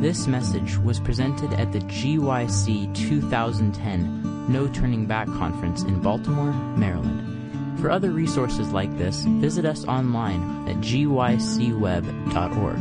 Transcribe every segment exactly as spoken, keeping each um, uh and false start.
This message was presented at the G Y C two thousand ten No Turning Back Conference in Baltimore, Maryland. For other resources like this, visit us online at g y c web dot org.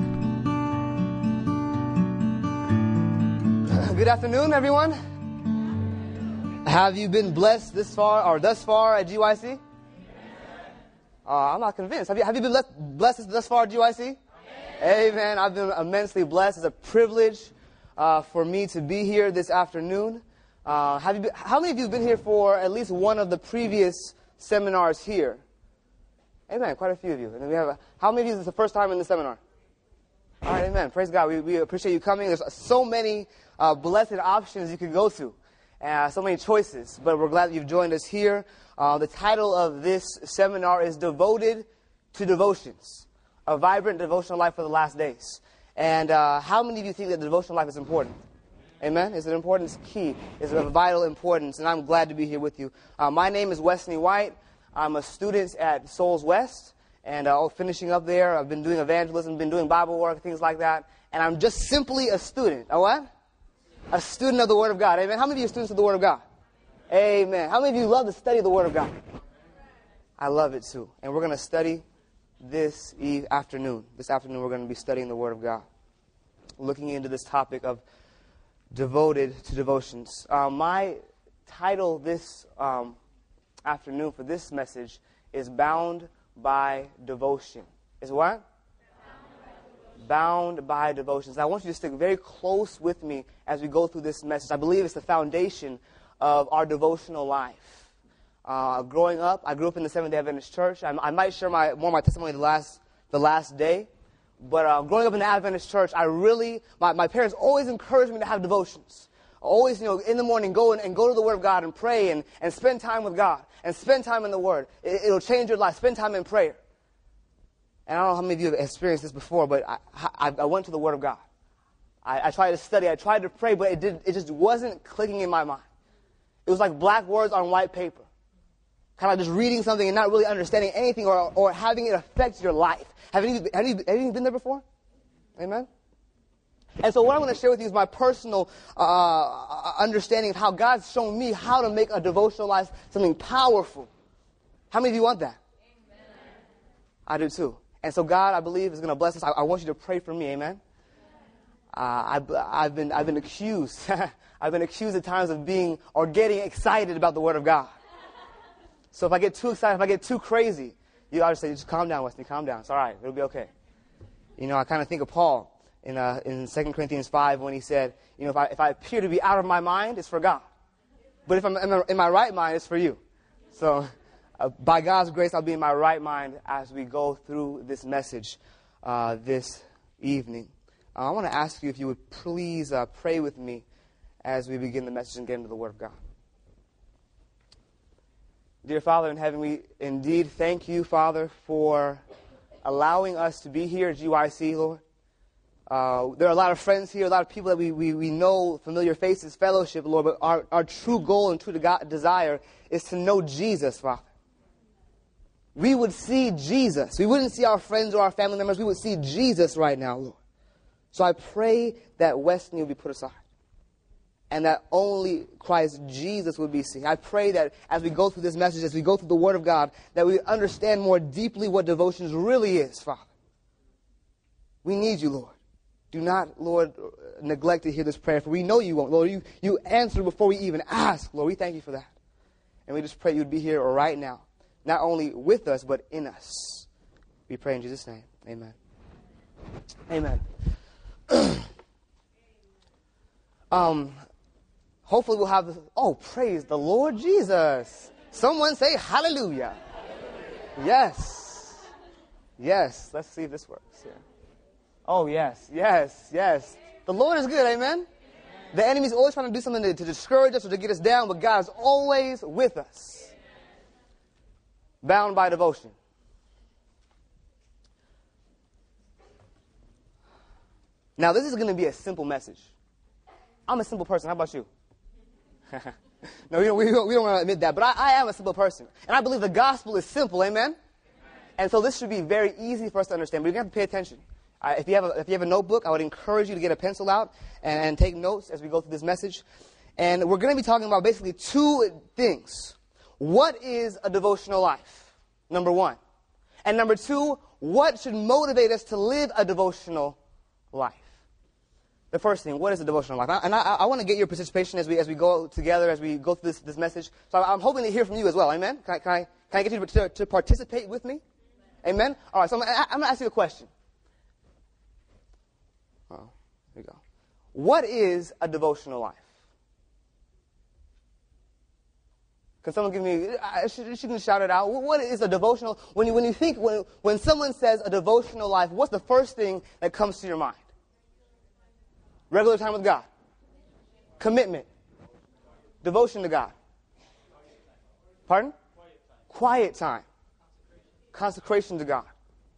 Good afternoon, everyone. Have you been blessed this far or thus far at G Y C? Uh, I'm not convinced. Have you, have you been blessed, blessed thus far at G Y C? Amen. I've been immensely blessed. It's a privilege uh, for me to be here this afternoon. Uh, have you been, how many of you have been here for at least one of the previous seminars here? Amen. Quite a few of you. And then we have. A, how many of you is this the first time in the seminar? All right. Amen. Praise God. We, we appreciate you coming. There's so many uh, blessed options you could go to, uh, so many choices. But we're glad that you've joined us here. Uh, the title of this seminar is Devoted to Devotions. A vibrant devotional life for the last days. And uh, how many of you think that the devotional life is important? Amen? Is it important? It's key. It's of vital importance. And I'm glad to be here with you. Uh, my name is Wesley White. I'm a student at Souls West. And uh, finishing up there, I've been doing evangelism, been doing Bible work, things like that. And I'm just simply a student. A what? A student of the Word of God. Amen? How many of you are students of the Word of God? Amen. How many of you love to study the Word of God? I love it too. And we're going to study this eve afternoon. This afternoon we're going to be studying the Word of God, looking into this topic of devoted to devotions. Uh, my title this um, afternoon for this message is Bound by Devotion. Is what? Bound by Devotions. I want you to stick very close with me as we go through this message. I believe it's the foundation of our devotional life. Uh, growing up, I grew up in the Seventh-day Adventist Church. I, I might share my, more of my testimony the last, the last day. But uh, growing up in the Adventist Church, I really, my, my parents always encouraged me to have devotions. Always, you know, in the morning, go and, and go to the Word of God and pray and, and spend time with God. And spend time in the Word. It, it'll change your life. Spend time in prayer. And I don't know how many of you have experienced this before, but I, I, I went to the Word of God. I, I tried to study. I tried to pray, but it, did, it just wasn't clicking in my mind. It was like black words on white paper. Kind of just reading something and not really understanding anything or, or having it affect your life. Have any, have, you, have you been there before? Amen? And so what I'm going to share with you is my personal uh, understanding of how God's shown me how to make a devotional life something powerful. How many of you want that? Amen. I do too. And so God, I believe, is going to bless us. I, I want you to pray for me. Amen? Uh, I've, I've, been, I've been accused. I've been accused at times of being or getting excited about the Word of God. So if I get too excited, if I get too crazy, you ought to say, just calm down, Wesley, calm down. It's all right. It'll be okay. You know, I kind of think of Paul in uh, in Second Corinthians five when he said, you know, if I, if I appear to be out of my mind, it's for God. But if I'm in my right mind, it's for you. So uh, by God's grace, I'll be in my right mind as we go through this message uh, this evening. Uh, I want to ask you if you would please uh, pray with me as we begin the message and get into the Word of God. Dear Father in heaven, we indeed thank you, Father, for allowing us to be here at G Y C, Lord. Uh, there are a lot of friends here, a lot of people that we, we, we know, familiar faces, fellowship, Lord, but our, our true goal and true desire is to know Jesus, Father. We would see Jesus. We wouldn't see our friends or our family members. We would see Jesus right now, Lord. So I pray that Wesley will be put aside, and that only Christ Jesus would be seen. I pray that as we go through this message, as we go through the Word of God, that we understand more deeply what devotions really is, Father. We need you, Lord. Do not, Lord, neglect to hear this prayer, for we know you won't. Lord, you, you answer before we even ask. Lord, we thank you for that. And we just pray you would be here right now, not only with us, but in us. We pray in Jesus' name. Amen. Amen. um... Hopefully we'll have this. Oh, praise the Lord Jesus. Someone say hallelujah. Hallelujah. Yes. Yes. Let's see if this works here. Oh, yes. Yes. Yes. The Lord is good. Amen. Amen. The enemy's always trying to do something to, to discourage us or to get us down, but God is always with us. Amen. Bound by devotion. Now, this is going to be a simple message. I'm a simple person. How about you? No, we don't, we don't, we don't want to admit that, but I, I am a simple person. And I believe the gospel is simple, amen? Amen? And so this should be very easy for us to understand, but you're going to have to pay attention. I, if you have a, if you have a notebook, I would encourage you to get a pencil out and, and take notes as we go through this message. And we're going to be talking about basically two things. What is a devotional life? Number one. And number two, what should motivate us to live a devotional life? The first thing, what is a devotional life? And I, I want to get your participation as we as we go together, as we go through this, this message. So I'm hoping to hear from you as well. Amen? Can I, can I, can I get you to, to participate with me? Amen? All right, so I'm, I'm going to ask you a question. Oh, here we go. What is a devotional life? Can someone give me, she, she can shout it out. What is a devotional? When you, when you think, when, when someone says a devotional life, what's the first thing that comes to your mind? Regular time with God. Commitment. Devotion to God. Pardon? Quiet time. Consecration to God.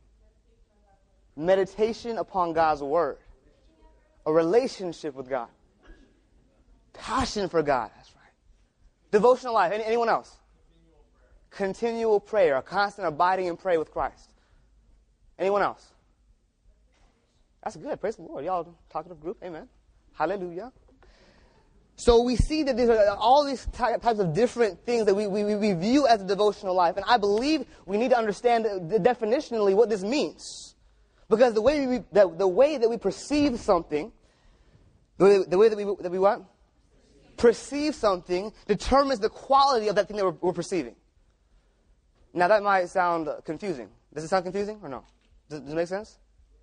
Meditation upon God's word. A relationship with God. Passion for God. That's right. Devotional life. Any, anyone else? Continual prayer. A constant abiding in prayer with Christ. Anyone else? That's good. Praise the Lord. Y'all talkative group. Amen. Hallelujah. So we see that there are all these ty- types of different things that we, we, we view as a devotional life. And I believe we need to understand the, definitionally what this means. Because the way we, the, the way that we perceive something, the way, the way that we, that we what? Perceive something determines the quality of that thing that we're, we're perceiving. Now that might sound confusing. Does it sound confusing or no? Does, does it make sense?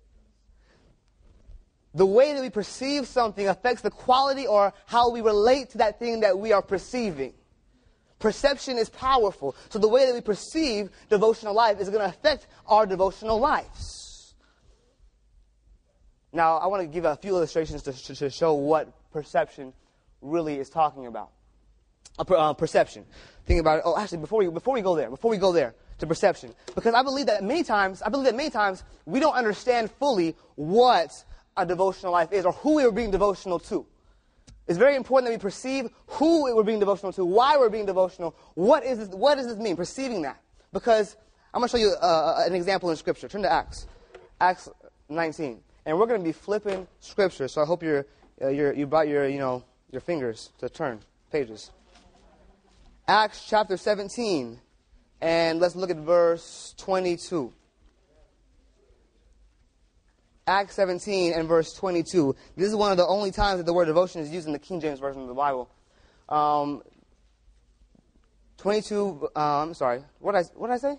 The way that we perceive something affects the quality or how we relate to that thing that we are perceiving. Perception is powerful. So the way that we perceive devotional life is going to affect our devotional lives. Now, I want to give a few illustrations to, to, to show what perception really is talking about. Uh, per, uh, perception. Think about it. Oh, actually, before we, before we go there, before we go there to perception, because I believe that many times, I believe that many times we don't understand fully what a devotional life is, or who we're being devotional to. It's very important that we perceive who we're being devotional to, why we're being devotional, what is this, what does this mean, perceiving that. Because I'm going to show you uh, an example in Scripture. Turn to Acts, Acts nineteen. And we're going to be flipping Scripture, so I hope you're, uh, you're, you brought your, you know, your fingers to turn pages. Acts chapter seventeen, and let's look at verse twenty-two. Acts seventeen and verse twenty-two. This is one of the only times that the word devotion is used in the King James Version of the Bible. Um, twenty-two, uh, I'm sorry, what did I, what did I say?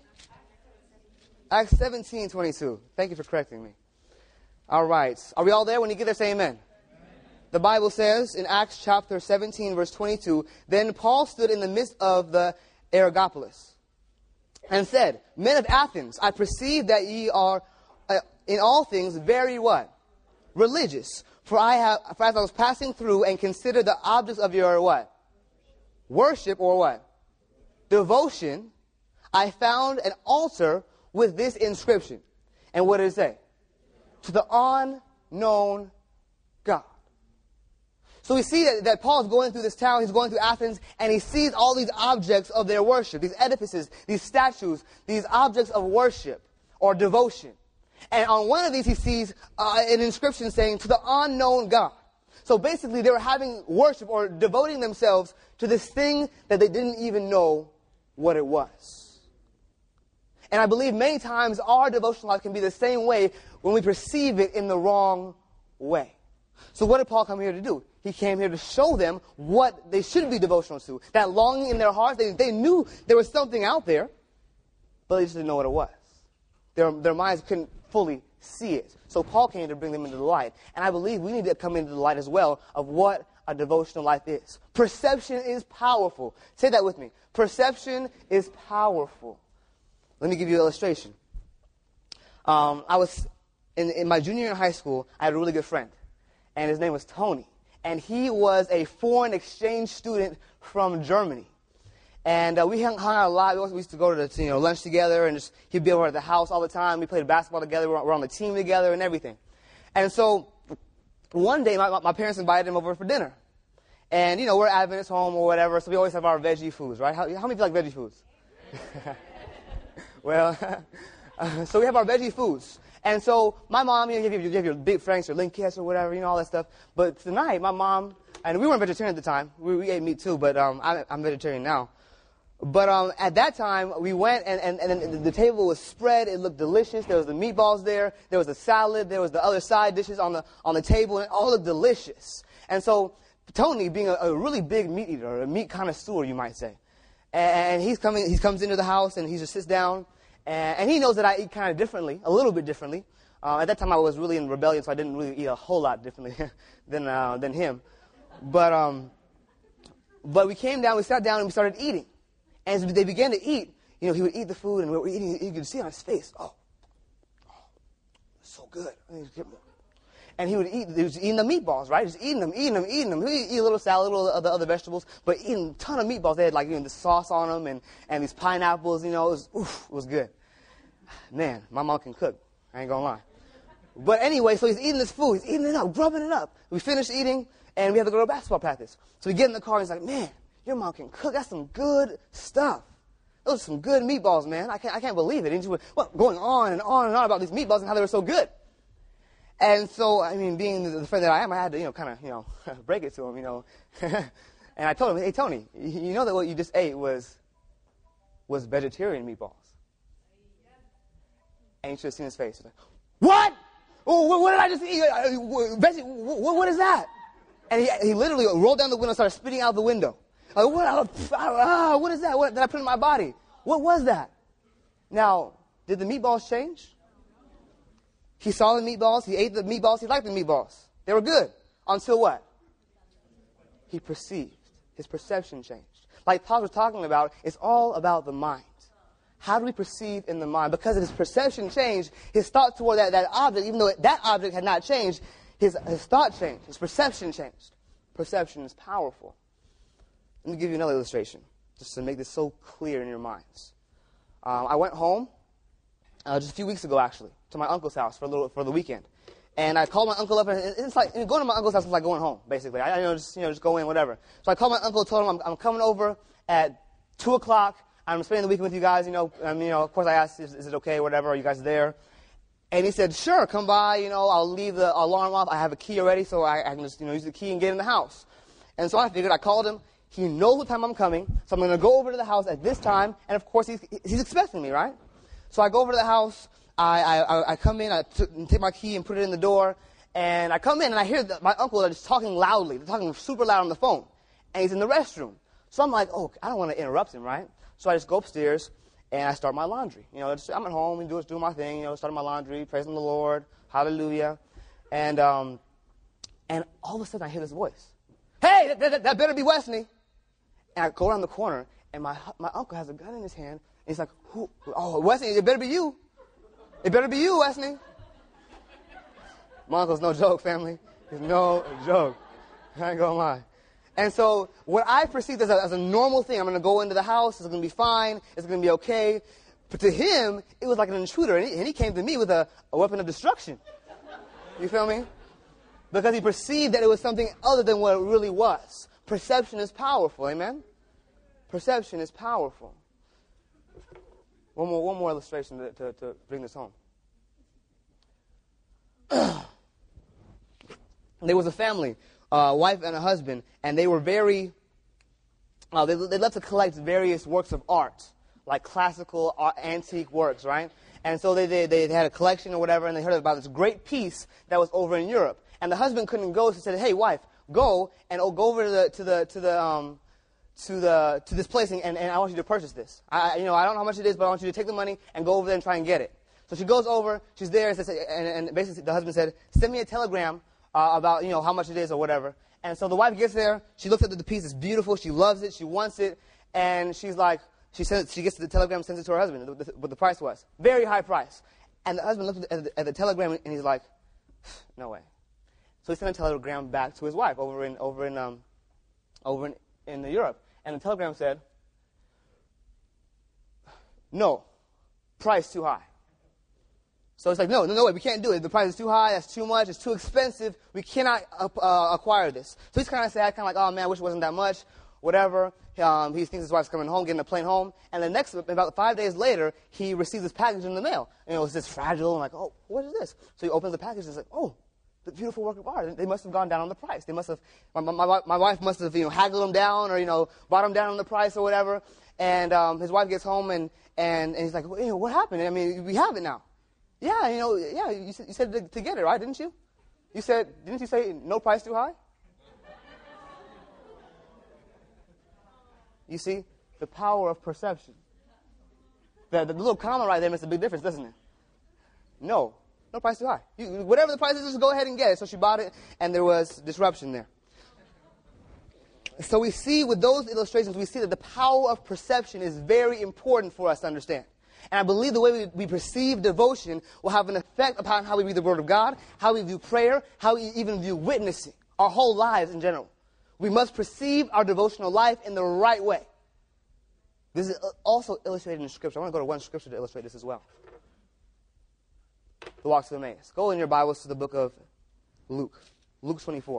Acts seventeen, twenty-two. Thank you for correcting me. All right. Are we all there? When you get there, say amen. Amen. The Bible says in Acts chapter seventeen, verse twenty-two, Then Paul stood in the midst of the Areopagus and said, Men of Athens, I perceive that ye are uh, in all things very what? Religious. For I have, for as I was passing through and considered the objects of your what? Worship or what? Devotion, I found an altar with this inscription. And what did it say? To the unknown God. So we see that, that Paul's going through this town, he's going through Athens, and he sees all these objects of their worship, these edifices, these statues, these objects of worship or devotion. And on one of these, he sees uh, an inscription saying, to the unknown God. So basically, they were having worship or devoting themselves to this thing that they didn't even know what it was. And I believe many times our devotional life can be the same way when we perceive it in the wrong way. So what did Paul come here to do? He came here to show them what they should be devotional to. That longing in their hearts, they, they knew there was something out there, but they just didn't know what it was. Their, their minds couldn't fully see it. So Paul came to bring them into the light. And I believe we need to come into the light as well of what a devotional life is. Perception is powerful. Say that with me. Perception is powerful. Let me give you an illustration. Um, I was in, in my junior year in high school, I had a really good friend. And his name was Tony. And he was a foreign exchange student from Germany. And uh, we hung, hung out a lot. We, also, we used to go to the, you know, lunch together, and just, he'd be over at the house all the time. We played basketball together. We were, we were on the team together and everything. And so one day, my, my parents invited him over for dinner. And, you know, we're Adventist home or whatever, so we always have our veggie foods, right? How, how many of you like veggie foods? Well, uh, so we have our veggie foods. And so my mom, you know, you have your, you have your big franks, your linkies or whatever, you know, all that stuff. But tonight, my mom, and we weren't vegetarian at the time. We, we ate meat too, but um, I, I'm vegetarian now. But um, at that time, we went, and, and, and the table was spread. It looked delicious. There was the meatballs there. There was the salad. There was the other side dishes on the on the table, and it all looked delicious. And so Tony, being a, a really big meat eater, a meat connoisseur, you might say, and he's coming. He comes into the house, and he just sits down, and, and he knows that I eat kind of differently, a little bit differently. Uh, at that time, I was really in rebellion, so I didn't really eat a whole lot differently than uh, than him. But um, but we came down, we sat down, and we started eating. And as they began to eat, you know, he would eat the food, and we were eating, you could see on his face, oh, oh so good. And he would eat, he was eating the meatballs, right? Just eating them, eating them, eating them. He would eat a little salad, a little of the other vegetables, but eating a ton of meatballs. They had, like, you know, the sauce on them and, and these pineapples, you know, it was, oof, it was good. Man, my mom can cook. I ain't gonna lie. But anyway, so he's eating this food. He's eating it up, grubbing it up. We finished eating, and we had to go to basketball practice. So we get in the car, and he's like, man, your mom can cook. That's some good stuff. Those are some good meatballs, man. I can't, I can't believe it. And she was well, going on and on and on about these meatballs and how they were so good. And so, I mean, being the, the friend that I am, I had to, you know, kind of, you know, break it to him, you know. And I told him, hey, Tony, you know that what you just ate was was vegetarian meatballs. And you should have seen his face. He's like, what? Oh, what, what did I just eat? Veggie, what, what is that? And he, he literally rolled down the window and started spitting out the window. Like, what, ah, what is that? What did I put in my body? What was that? Now, did the meatballs change? He saw the meatballs. He ate the meatballs. He liked the meatballs. They were good. Until what? He perceived. His perception changed. Like Paul was talking about, it's all about the mind. How do we perceive in the mind? Because his perception changed, his thought toward that, that object, even though that object had not changed, his, his thought changed. His perception changed. Perception is powerful. Let me give you another illustration, just to make this so clear in your minds. Um, I went home uh, just a few weeks ago, actually, to my uncle's house for a little for the weekend, and I called my uncle up, and it's like going to my uncle's house is like going home, basically. I, I you know just you know just go in, whatever. So I called my uncle, told him I'm, I'm coming over at two o'clock. I'm spending the weekend with you guys. You know, um, you know. Of course, I asked, is, is it okay, whatever? Are you guys there? And he said, sure, come by. You know, I'll leave the alarm off. I have a key already, so I, I can just you know use the key and get in the house. And so I figured. I called him. He knows what time I'm coming, so I'm going to go over to the house at this time, and of course he's, he's expecting me, right? So I go over to the house, I, I, I come in, I t- take my key and put it in the door, and I come in and I hear the, my uncle is talking loudly, they're talking super loud on the phone, and he's in the restroom. So I'm like, oh, I don't want to interrupt him, right? So I just go upstairs, and I start my laundry. You know, just, I'm at home and do, do my thing, you know, starting my laundry, praising the Lord, hallelujah, and um, and all of a sudden I hear this voice. Hey, that, that, that better be Wesley. And I go around the corner, and my my uncle has a gun in his hand, and he's like, "Who? Oh, Wesley, it better be you. It better be you, Wesley." My uncle's no joke, family. He's no joke. I ain't gonna lie. And so what I perceived as a, as a normal thing, I'm going to go into the house, it's going to be fine, it's going to be okay. But to him, it was like an intruder, and he, and he came to me with a, a weapon of destruction. You feel me? Because he perceived that it was something other than what it really was. Perception is powerful, amen? Perception is powerful. One more, one more illustration to, to, to bring this home. There was a family, a uh, wife and a husband, and they were very, uh, they, they loved to collect various works of art, like classical art, antique works, right? And so they, they, they had a collection or whatever, and they heard about this great piece that was over in Europe. And the husband couldn't go, so he said, hey, wife, go and oh, go over to the to the to the um to the to this place and, and I want you to purchase this. I you know I don't know how much it is, but I want you to take the money and go over there and try and get it. So she goes over, she's there, and, says, and, and basically the husband said, send me a telegram uh, about you know how much it is or whatever. And so the wife gets there, she looks at the, the piece, it's beautiful, she loves it, she wants it, and she's like, she sends she gets the telegram, sends it to her husband, what the, what the price was, very high price. And the husband looks at the, at the telegram and he's like, no way. So he sent a telegram back to his wife over in over in um, over in, in Europe, and the telegram said, "No, price too high." So it's like, no, no, no way, we can't do it. The price is too high. That's too much. It's too expensive. We cannot uh, uh, acquire this. So he's kind of sad, kind of like, oh man, I wish it wasn't that much. whatever. Um, he thinks his wife's coming home, getting a plane home. And the next, about five days later, he receives this package in the mail. And it was this fragile, and like, oh, what is this? So he opens the package and is like, oh, the beautiful work of art. They must have gone down on the price. They must have, my, my, my wife must have, you know, haggled them down or, you know, bought them down on the price or whatever. And um, his wife gets home and, and, and he's like, well, you know, what happened? I mean, we have it now. Yeah, you know, yeah, you said, you said to, to get it, right? Didn't you? You said, didn't you say no price too high? You see, the power of perception. The, the little comma right there makes a big difference, doesn't it? No, no price too high. You, whatever the price is, just go ahead and get it. So she bought it, and there was disruption there. So we see with those illustrations, we see that the power of perception is very important for us to understand. And I believe the way we, we perceive devotion will have an effect upon how we read the Word of God, how we view prayer, how we even view witnessing, our whole lives in general. We must perceive our devotional life in the right way. This is also illustrated in Scripture. I want to go to one Scripture to illustrate this as well. The walks of Emmaus. Go in your Bibles to the book of Luke. Luke twenty-four.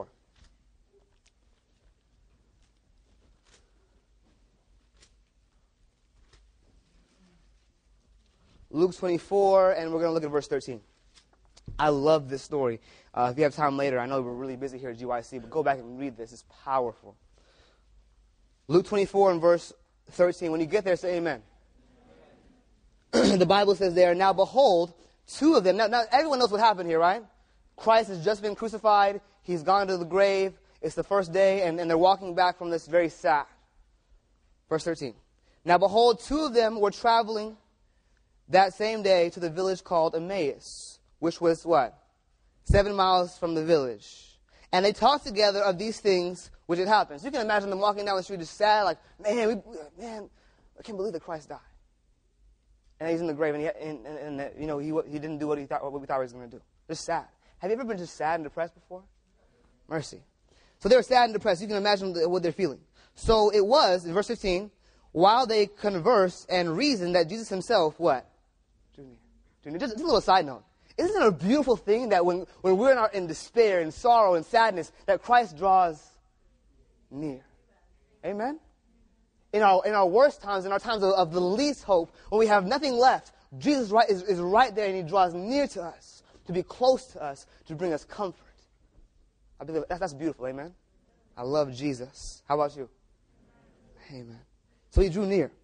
Luke twenty-four, and we're going to look at verse thirteen. I love this story. Uh, if you have time later, I know we're really busy here at G Y C, but go back and read this. It's powerful. Luke twenty-four and verse thirteen. When you get there, say amen. The Bible says there, now behold, two of them. Now, now, everyone knows what happened here, right? Christ has just been crucified. He's gone to the grave. It's the first day, and, and they're walking back from this very sad. Verse thirteen. Now behold, two of them were traveling that same day to the village called Emmaus, which was what? Seven miles from the village. And they talked together of these things which had happened. So you can imagine them walking down the street just sad, like, man, we, man, I can't believe that Christ died. And he's in the grave, and, he, and, and, and you know, he, he didn't do what, he thought, what we thought he was going to do. Just sad. Have you ever been just sad and depressed before? Mercy. So they were sad and depressed. You can imagine what they're feeling. So it was, in verse fifteen, while they conversed and reasoned that Jesus himself, what? Drew near. Drew near. Just, just a little side note. Isn't it a beautiful thing that when, when we're in, our, in despair and sorrow and sadness, that Christ draws near? Amen? In our, in our worst times, in our times of, of the least hope, when we have nothing left, Jesus right, is, is right there, and he draws near to us, to be close to us, to bring us comfort. I believe that's, that's beautiful, amen? I love Jesus. How about you? Amen. So he drew near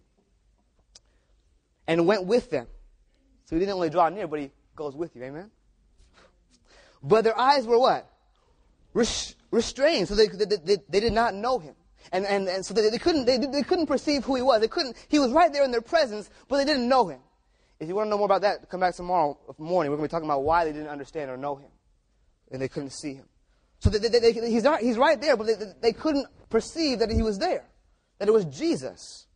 and went with them. So he didn't only draw near, but he goes with you, amen? But their eyes were what? Res- restrained, so they, they, they, they did not know him. And, and, and so they, they, couldn't, they, they couldn't perceive who he was. They couldn't, he was right there in their presence, but they didn't know him. If you want to know more about that, come back tomorrow morning. We're going to be talking about why they didn't understand or know him. And they couldn't see him. So they, they, they, he's, not, he's right there, but they, they couldn't perceive that he was there, that it was Jesus.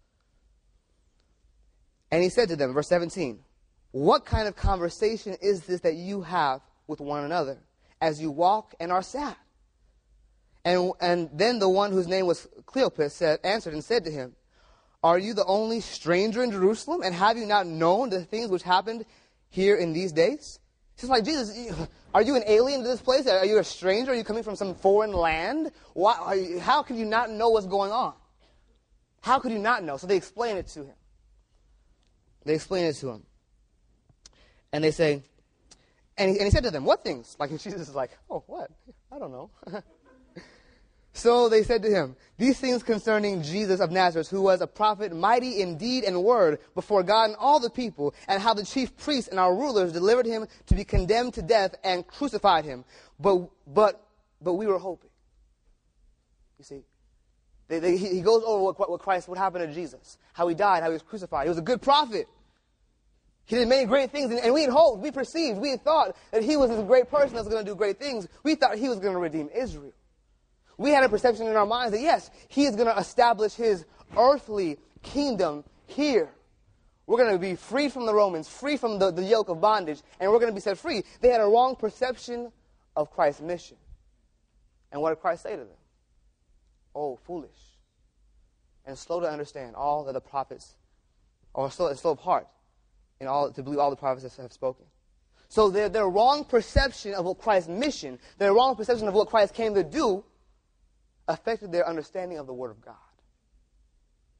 And he said to them, verse seventeen, what kind of conversation is this that you have with one another as you walk and are sad? And, and then the one whose name was Cleopas said, answered and said to him, are you the only stranger in Jerusalem? And have you not known the things which happened here in these days? It's like, Jesus, are you an alien to this place? Are you a stranger? Are you coming from some foreign land? Why, are you, how could you not know what's going on? How could you not know? So they explain it to him. They explain it to him. And they say, and he, and he said to them, what things? Like, Jesus is like, oh, what? I don't know. So they said to him, these things concerning Jesus of Nazareth, who was a prophet, mighty in deed and word before God and all the people, and how the chief priests and our rulers delivered him to be condemned to death and crucified him. But but but we were hoping. You see, they, they, he, he goes over what, what Christ, what happened to Jesus, how he died, how he was crucified. He was a good prophet. He did many great things, and, and we had hoped, we perceived, we had thought that he was a great person that was going to do great things. We thought he was going to redeem Israel. We had a perception in our minds that, yes, he is going to establish his earthly kingdom here. We're going to be freed from the Romans, free from the, the yoke of bondage, and we're going to be set free. They had a wrong perception of Christ's mission. And what did Christ say to them? Oh, foolish, and slow to understand all that the prophets, or slow, slow of heart, in all, to believe all the prophets have spoken. So their, their wrong perception of what Christ's mission, their wrong perception of what Christ came to do, affected their understanding of the Word of God.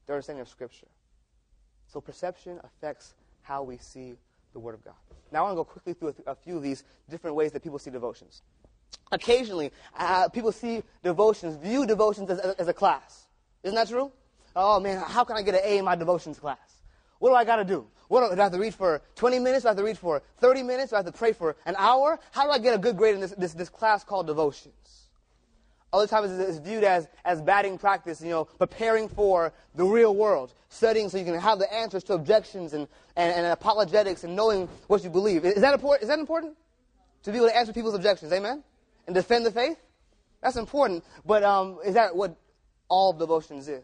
their understanding of Scripture. So perception affects how we see the Word of God. Now I want to go quickly through a, th- a few of these different ways that people see devotions. Occasionally, uh, people see devotions, view devotions as, as, as a class. Isn't that true? Oh man, how can I get an A in my devotions class? What do I got to do? What do, do I have to read for twenty minutes? Do I have to read for thirty minutes? Do I have to pray for an hour? How do I get a good grade in this, this, this class called devotions? Other times it's viewed as, as batting practice, you know, preparing for the real world, studying so you can have the answers to objections and, and, and apologetics and knowing what you believe. Is that important? Is that important? To be able to answer people's objections, amen? And defend the faith? That's important. But um, is that what all devotions is?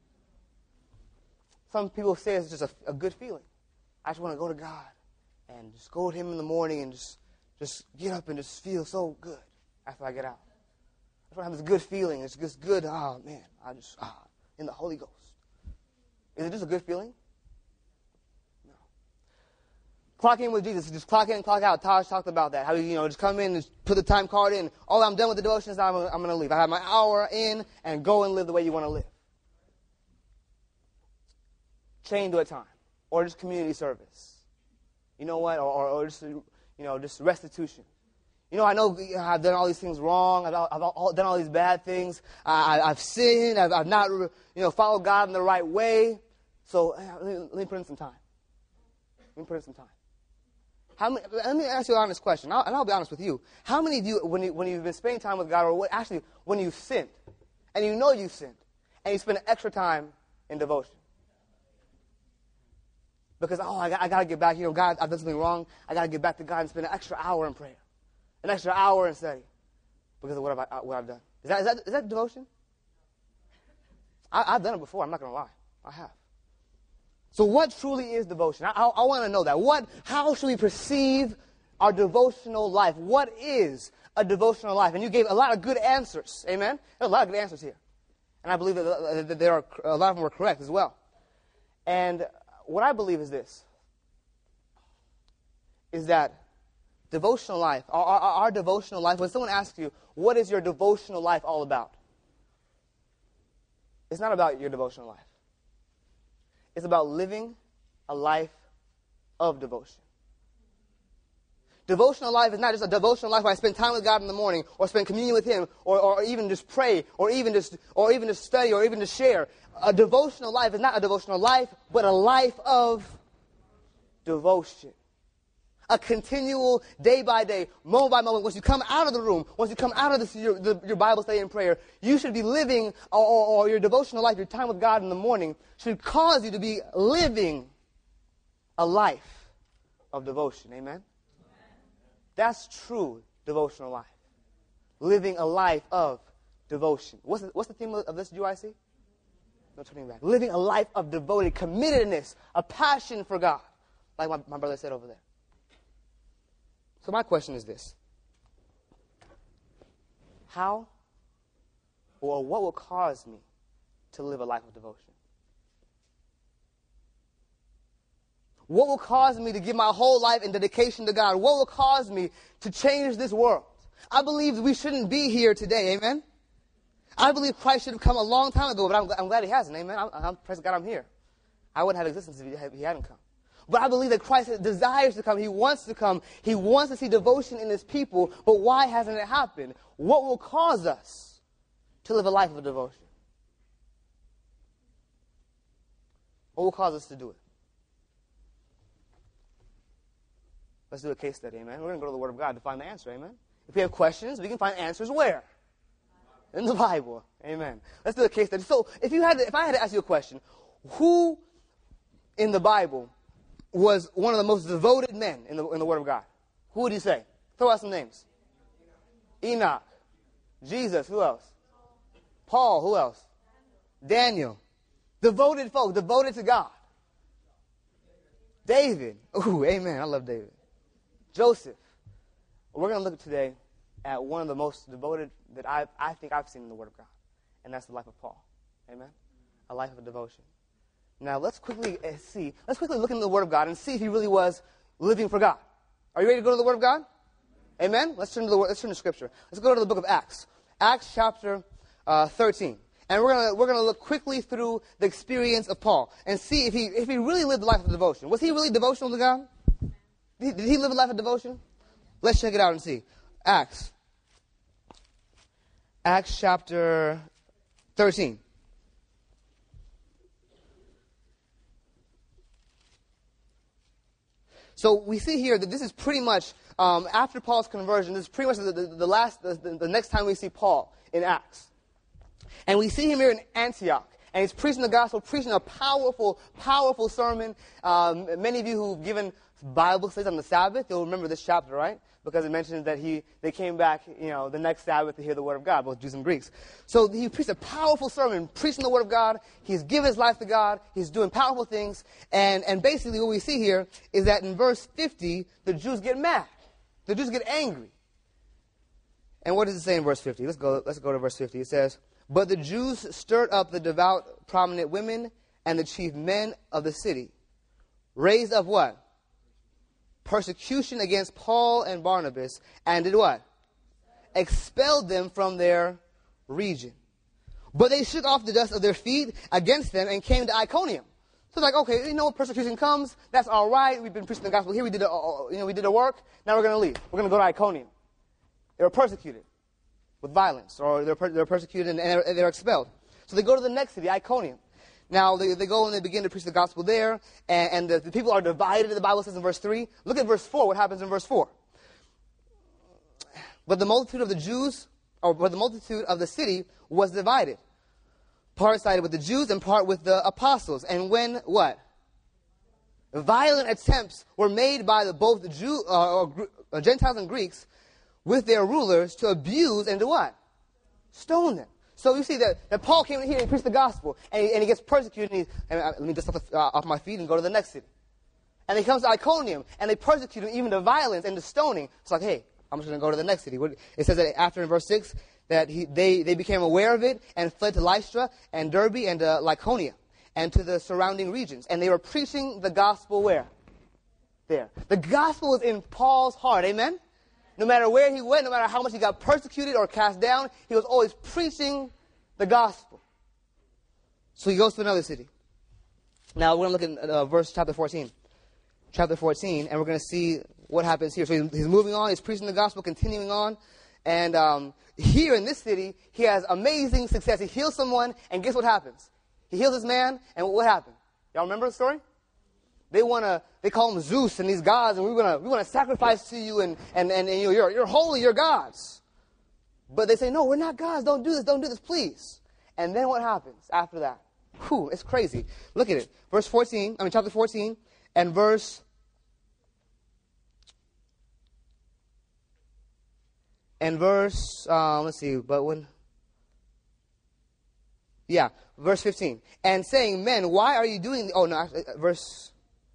Some people say it's just a, a good feeling. I just want to go to God and just go to Him in the morning and just, just get up and just feel so good after I get out. I just want to have this good feeling. It's just good, oh man, I just, ah, in the Holy Ghost. Is it just a good feeling? No. Clock in with Jesus. Just clock in, clock out. Taj talked about that. How you, you know, just come in and put the time card in. Oh, I'm done with the devotions. I'm, I'm going to leave. I have my hour in and go and live the way you want to live. Chained to a time. Or just community service. You know what? Or, or, or just, you know, just restitution. You know, I know I've done all these things wrong. I've, I've all, done all these bad things. I, I've sinned. I've, I've not, you know, followed God in the right way. So let me, let me put in some time. Let me put in some time. How many, let me ask you an honest question, I'll, and I'll be honest with you. How many of you, when, you, when you've been spending time with God, or what, actually when you've sinned, and you know you've sinned, and you spend extra time in devotion? Because, oh, I got, I got to get back here. God, I've done something wrong. I got to get back to God and spend an extra hour in prayer. An extra hour in study. Because of what I've, what I've done. Is that, is that, is that devotion? I, I've done it before. I'm not going to lie. I have. So what truly is devotion? I, I, I want to know that. What? How should we perceive our devotional life? What is a devotional life? And you gave a lot of good answers. Amen? There are a lot of good answers here. And I believe that, that there are a lot of them were correct as well. And what I believe is this. Is that devotional life, our, our, our devotional life, when someone asks you, what is your devotional life all about? It's not about your devotional life. It's about living a life of devotion. Devotional life is not just a devotional life where I spend time with God in the morning, or spend communion with Him, or, or even just pray, or even just, or even just study, or even just share. A devotional life is not a devotional life, but a life of devotion. A continual, day by day, moment by moment. Once you come out of the room, once you come out of this, your, the, your Bible study and prayer, you should be living, or, or, or your devotional life, your time with God in the morning, should cause you to be living a life of devotion. Amen? That's true devotional life. Living a life of devotion. What's the, what's the theme of this G Y C? No turning back. Living a life of devoted committedness, a passion for God, like my, my brother said over there. So my question is this. How or what will cause me to live a life of devotion? What will cause me to give my whole life in dedication to God? What will cause me to change this world? I believe we shouldn't be here today, amen? I believe Christ should have come a long time ago, but I'm, I'm glad He hasn't, amen? I'm, I'm praise God I'm here. I wouldn't have existence if He, if he hadn't come. But I believe that Christ desires to come. He wants to come. He wants to see devotion in His people. But why hasn't it happened? What will cause us to live a life of devotion? What will cause us to do it? Let's do a case study, amen? We're going to go to the Word of God to find the answer, amen? If we have questions, we can find answers where? In the Bible, amen. Let's do a case study. So if you had, to, if I had to ask you a question, who in the Bible was one of the most devoted men in the, in the Word of God? Who would you say? Throw out some names. Enoch. Jesus. Who else? Paul. Who else? Daniel. Devoted folk. Devoted to God. David. Ooh, amen. I love David. Joseph. We're going to look today at one of the most devoted that I, I think I've seen in the Word of God. And that's the life of Paul. Amen? A life of devotion. Now, let's quickly see. Let's quickly look into the Word of God and see if he really was living for God. Are you ready to go to the Word of God? Amen? Let's turn to the Let's turn to Scripture. Let's go to the book of Acts. Acts chapter uh, thirteen. And we're gonna we're gonna look quickly through the experience of Paul and see if he if he really lived the life of devotion. Was he really devotional to God? Did he, did he live a life of devotion? Let's check it out and see. Acts. Acts chapter thirteen. So we see here that this is pretty much, um, after Paul's conversion, this is pretty much the, the, the last, the, the next time we see Paul in Acts. And we see him here in Antioch. And he's preaching the gospel, preaching a powerful, powerful sermon. Um, many of you who've given Bible studies on the Sabbath, you'll remember this chapter, right? Because it mentions that he they came back, you know, the next Sabbath to hear the word of God, both Jews and Greeks. So he preached a powerful sermon, preaching the word of God. He's given his life to God. He's doing powerful things. And, and basically what we see here is that in verse fifty, the Jews get mad. The Jews get angry. And what does it say in verse fifty? Let's go, let's go to verse fifty. It says, "But the Jews stirred up the devout, prominent women and the chief men of the city, raised up" what? "Persecution against Paul and Barnabas, and did" what? "Expelled them from their region. But they shook off the dust of their feet against them and came to Iconium." So it's like, okay, you know, persecution comes, that's all right. We've been preaching the gospel here. We did, a, you know, we did the work. Now we're going to leave. We're going to go to Iconium. They were persecuted with violence, or they're, per- they're persecuted and they're, they're expelled. So they go to the next city, Iconium. Now, they, they go and they begin to preach the gospel there, and, and the, the people are divided, the Bible says in verse three. Look at verse four, what happens in verse four. "But the multitude of the Jews, or but the multitude of the city was divided. Part sided with the Jews and part with the apostles. And when," what? "Violent attempts were made by the, both the Jew, uh, or, uh, Gentiles and Greeks with their rulers to abuse and to what? Stone them." So you see that, that Paul came in here and he preached the gospel, and he, and he gets persecuted, and, he, and uh, let me dust off, uh, off my feet and go to the next city. And he comes to Iconium, and they persecute him even to violence and to stoning. It's like, hey, I'm just going to go to the next city. It says that after in verse six, that he, they, they became aware of it and fled to Lystra and Derbe and uh, Lycaonia and to the surrounding regions. And they were preaching the gospel where? There. The gospel was in Paul's heart, amen? No matter where he went, no matter how much he got persecuted or cast down, he was always preaching the gospel. So he goes to another city. Now we're going to look at uh, verse chapter fourteen. Chapter fourteen, and we're going to see what happens here. So he's, he's moving on, he's preaching the gospel, continuing on. And um, here in this city, he has amazing success. He heals someone, and guess what happens? He heals this man, and what happened? Y'all remember the story? They want to, they call them Zeus and these gods, and we want to we want to sacrifice to you, and, and, and, and you're, you're holy, you're gods. But they say, no, we're not gods. Don't do this, don't do this, please. And then what happens after that? Whew, it's crazy. Look at it. Verse fourteen, I mean, chapter fourteen, and verse, and verse, uh, let's see, but when, yeah, verse fifteen. "And saying, men, why are you doing, the, oh no, actually, uh, verse,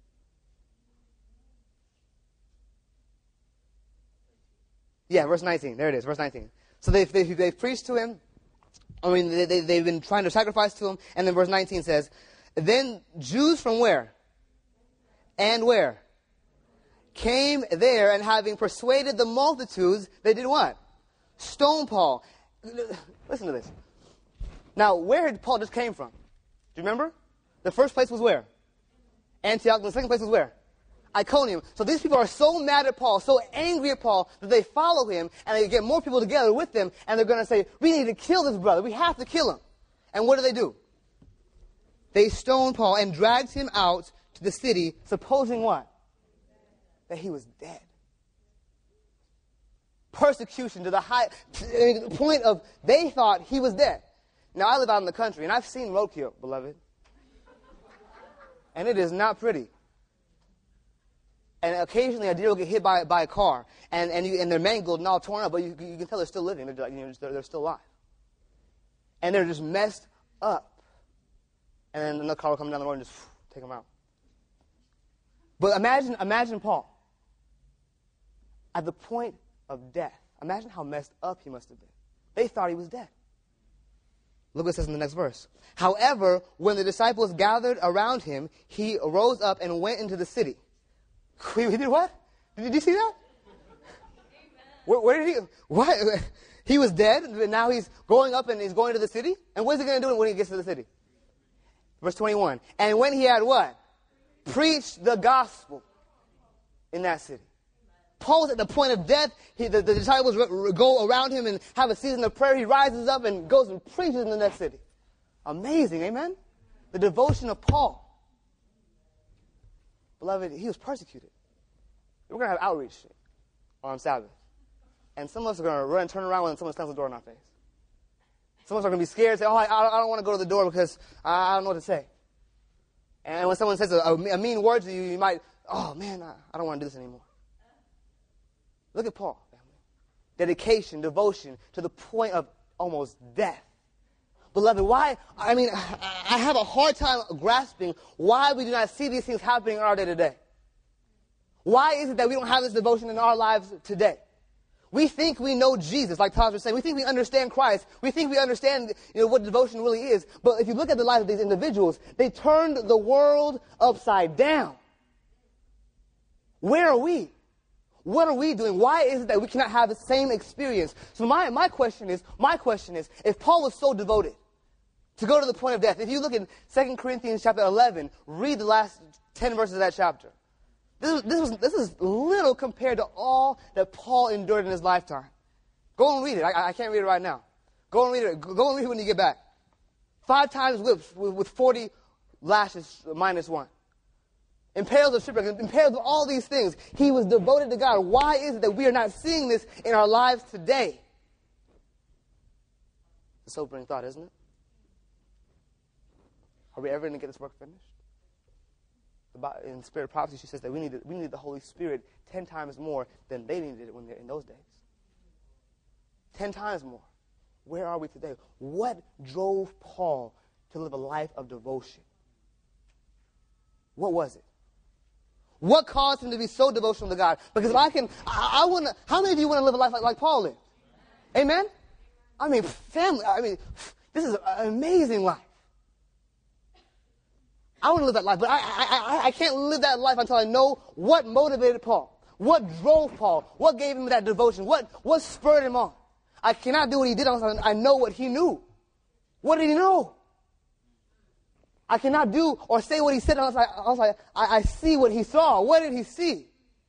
Yeah, verse nineteen. There it is, verse nineteen. So they've, they've, they've preached to him. I mean, they, they, they've been trying to sacrifice to him. And then verse nineteen says, then Jews from where? And where? Came there, and having persuaded the multitudes, they did what? Stone Paul. Listen to this. Now, where did Paul just came from? Do you remember? The first place was where? Antioch. The second place was where? Iconium. So these people are so mad at Paul, so angry at Paul, that they follow him, and they get more people together with them, and they're going to say, we need to kill this brother. We have to kill him. And what do they do? They stoned Paul and dragged him out to the city, supposing what? That he was dead. Persecution to the high, to the point of they thought he was dead. Now, I live out in the country, and I've seen roadkill, beloved. And it is not pretty. And occasionally a deer will get hit by, by a car, and, and, you, and they're mangled and all torn up, but you, you can tell they're still living. They're, like, you know, they're, they're still alive. And they're just messed up. And then another car will come down the road and just whew, take them out. But imagine, imagine Paul at the point of death. Imagine how messed up he must have been. They thought he was dead. Look what it says in the next verse. However, when the disciples gathered around him, he rose up and went into the city. He did what? Did you see that? Where, where did he? What? He was dead, and now he's going up and he's going to the city. And what is he going to do when he gets to the city? Verse twenty-one. And when he had what? Preached the gospel in that city. Paul was at the point of death. He, the, the disciples re- go around him and have a season of prayer. He rises up and goes and preaches in that city. Amazing, amen? The devotion of Paul. Beloved, he was persecuted. We're going to have outreach on Sabbath. And some of us are going to run and turn around when someone slams the door in our face. Some of us are going to be scared and say, oh, I, I don't want to go to the door because I, I don't know what to say. And when someone says a, a mean word to you, you might, oh, man, I, I don't want to do this anymore. Look at Paul, family. Dedication, devotion to the point of almost death. Beloved, why, I mean, I have a hard time grasping why we do not see these things happening in our day-to-day. Why is it that we don't have this devotion in our lives today? We think we know Jesus, like Todd was saying. We think we understand Christ. We think we understand, you know, what devotion really is. But if you look at the life of these individuals, they turned the world upside down. Where are we? What are we doing? Why is it that we cannot have the same experience? So my, my question is, my question is, if Paul was so devoted to go to the point of death, if you look in Second Corinthians chapter eleven, read the last ten verses of that chapter. This, this, was, this is little compared to all that Paul endured in his lifetime. Go and read it. I, I can't read it right now. Go and read it. Go and read it when you get back. Five times whipped with, with forty lashes minus one. Impaled of shipwreck, impaled with all these things. He was devoted to God. Why is it that we are not seeing this in our lives today? It's a sobering thought, isn't it? Are we ever going to get this work finished? In Spirit of Prophecy, she says that we need, we need the Holy Spirit ten times more than they needed it when they're in those days. Ten times more. Where are we today? What drove Paul to live a life of devotion? What was it? What caused him to be so devotional to God? Because if I can, I, I want to, how many of you want to live a life like, like Paul lived? Amen? I mean, family, I mean, this is an amazing life. I want to live that life, but I, I, I, I can't live that life until I know what motivated Paul, what drove Paul, what gave him that devotion, what, what spurred him on. I cannot do what he did until I know what he knew. What did he know? I cannot do or say what he said unless I, unless I, I, I see what he saw. What did he see?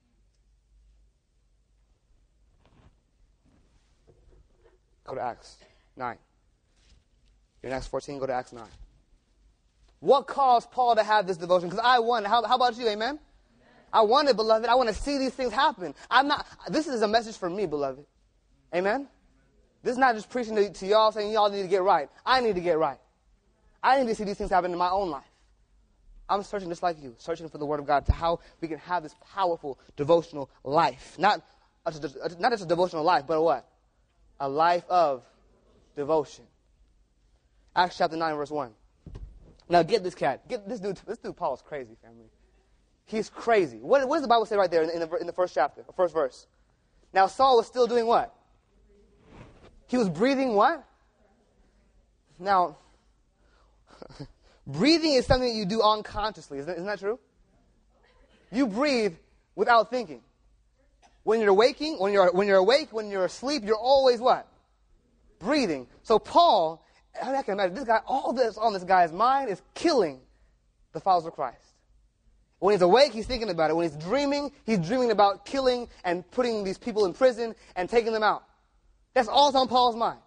Go to Acts nine. You're in Acts fourteen, go to Acts nine. What caused Paul to have this devotion? Because I wanted. How, how about you, amen? Amen? I wanted, beloved. I want to see these things happen. I'm not. This is a message for me, beloved. Amen? This is not just preaching to, to y'all saying y'all need to get right. I need to get right. I need to see these things happen in my own life. I'm searching just like you, searching for the Word of God to how we can have this powerful devotional life. Not, a, not just a devotional life, but a what? A life of devotion. Acts chapter nine, verse one. Now get this cat. Get this dude. This dude Paul is crazy, family. He's crazy. What, what does the Bible say right there in, in, the, in the first chapter, first verse? Now Saul was still doing what? He was breathing what? Now, breathing is something that you do unconsciously. Isn't, isn't that true? You breathe without thinking. When you're waking, when you're when you're awake, when you're asleep, you're always what? Breathing. So Paul, I, mean, I can imagine this guy. All this on this guy's mind is killing the followers of Christ. When he's awake, he's thinking about it. When he's dreaming, he's dreaming about killing and putting these people in prison and taking them out. That's all that's on Paul's mind.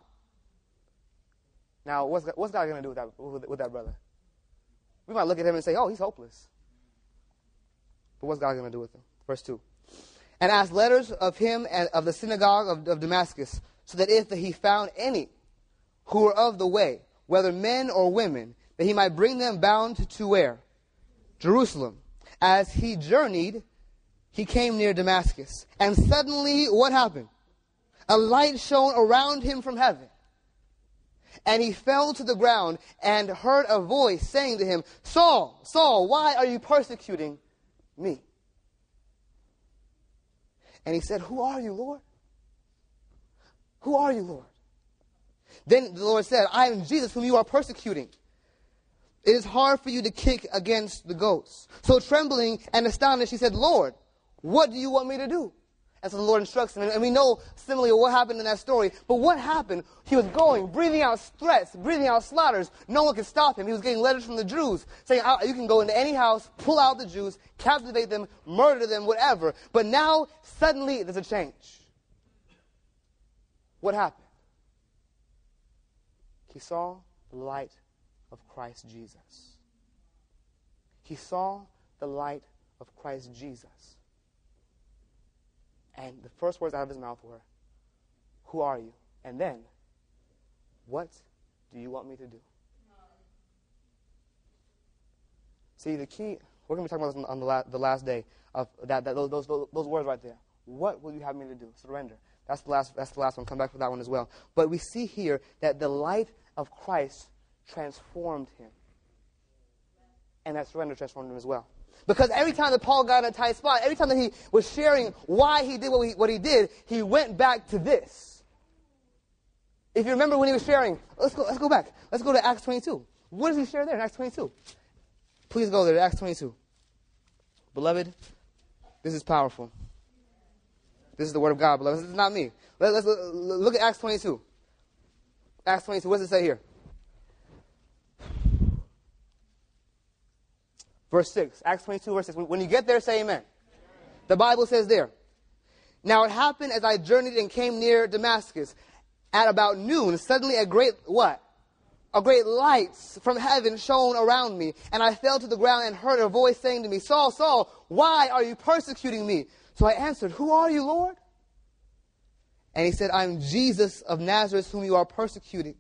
Now, what's, what's God going to do with that, with, with that brother? We might look at him and say, oh, he's hopeless. But what's God going to do with him? Verse two. And asked letters of him and of the synagogue of, of Damascus, so that if he found any who were of the way, whether men or women, that he might bring them bound to where? Jerusalem. As he journeyed, he came near Damascus. And suddenly, what happened? A light shone around him from heaven. And he fell to the ground and heard a voice saying to him, Saul, Saul, why are you persecuting me? And he said, who are you, Lord? Who are you, Lord? Then the Lord said, I am Jesus whom you are persecuting. It is hard for you to kick against the goats. So trembling and astonished, he said, Lord, what do you want me to do? And so the Lord instructs him. And we know similarly what happened in that story. But what happened? He was going, breathing out threats, breathing out slaughters. No one could stop him. He was getting letters from the Jews saying, you can go into any house, pull out the Jews, captivate them, murder them, whatever. But now, suddenly, there's a change. What happened? He saw the light of Christ Jesus. He saw the light of Christ Jesus. And the first words out of his mouth were, who are you? And then, what do you want me to do? See, the key, we're going to be talking about this on the, la- the last day of that, that those, those, those words right there. What will you have me to do? Surrender. That's the last, that's the last one. Come back for that one as well. But we see here that the light of Christ transformed him. And that surrender transformed him as well. Because every time that Paul got in a tight spot, every time that he was sharing why he did what he, what he did, he went back to this. If you remember when he was sharing, let's go, let's go back. Let's go to Acts twenty-two. What does he share there in Acts twenty-two? Please go there to Acts twenty-two. Beloved, this is powerful. This is the word of God, beloved. This is not me. Let, let's look at Acts twenty-two. Acts twenty-two, what does it say here? Verse six, Acts twenty-two, verse six. When you get there, say amen. Amen. The Bible says there, now it happened as I journeyed and came near Damascus. At about noon, suddenly a great, what? A great light from heaven shone around me. And I fell to the ground and heard a voice saying to me, Saul, Saul, why are you persecuting me? So I answered, who are you, Lord? And he said, I am Jesus of Nazareth, whom you are persecuting.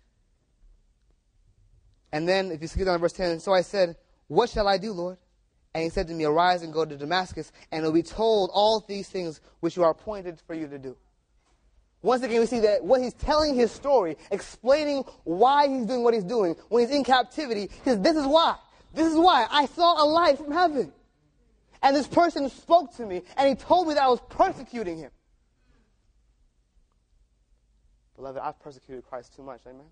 And then, if you skip down to verse ten, so I said, what shall I do, Lord? And he said to me, arise and go to Damascus, and it will be told all these things which you are appointed for you to do. Once again, we see that when he's telling his story, explaining why he's doing what he's doing, when he's in captivity, he says, this is why. This is why. I saw a light from heaven. And this person spoke to me, and he told me that I was persecuting him. Beloved, I've persecuted Christ too much, amen?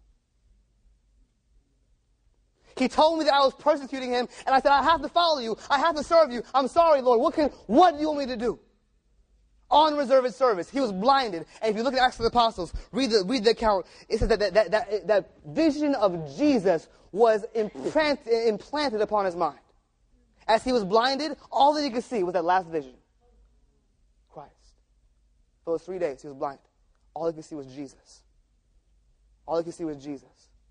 He told me that I was persecuting him, and I said, I have to follow you. I have to serve you. I'm sorry, Lord. What can, what do you want me to do? Unreserved service. He was blinded. And if you look at Acts of the Apostles, read the, read the account, it says that that, that, that, that vision of Jesus was implant, implanted upon his mind. As he was blinded, all that he could see was that last vision. Christ. For those three days, he was blind. All he could see was Jesus. All he could see was Jesus.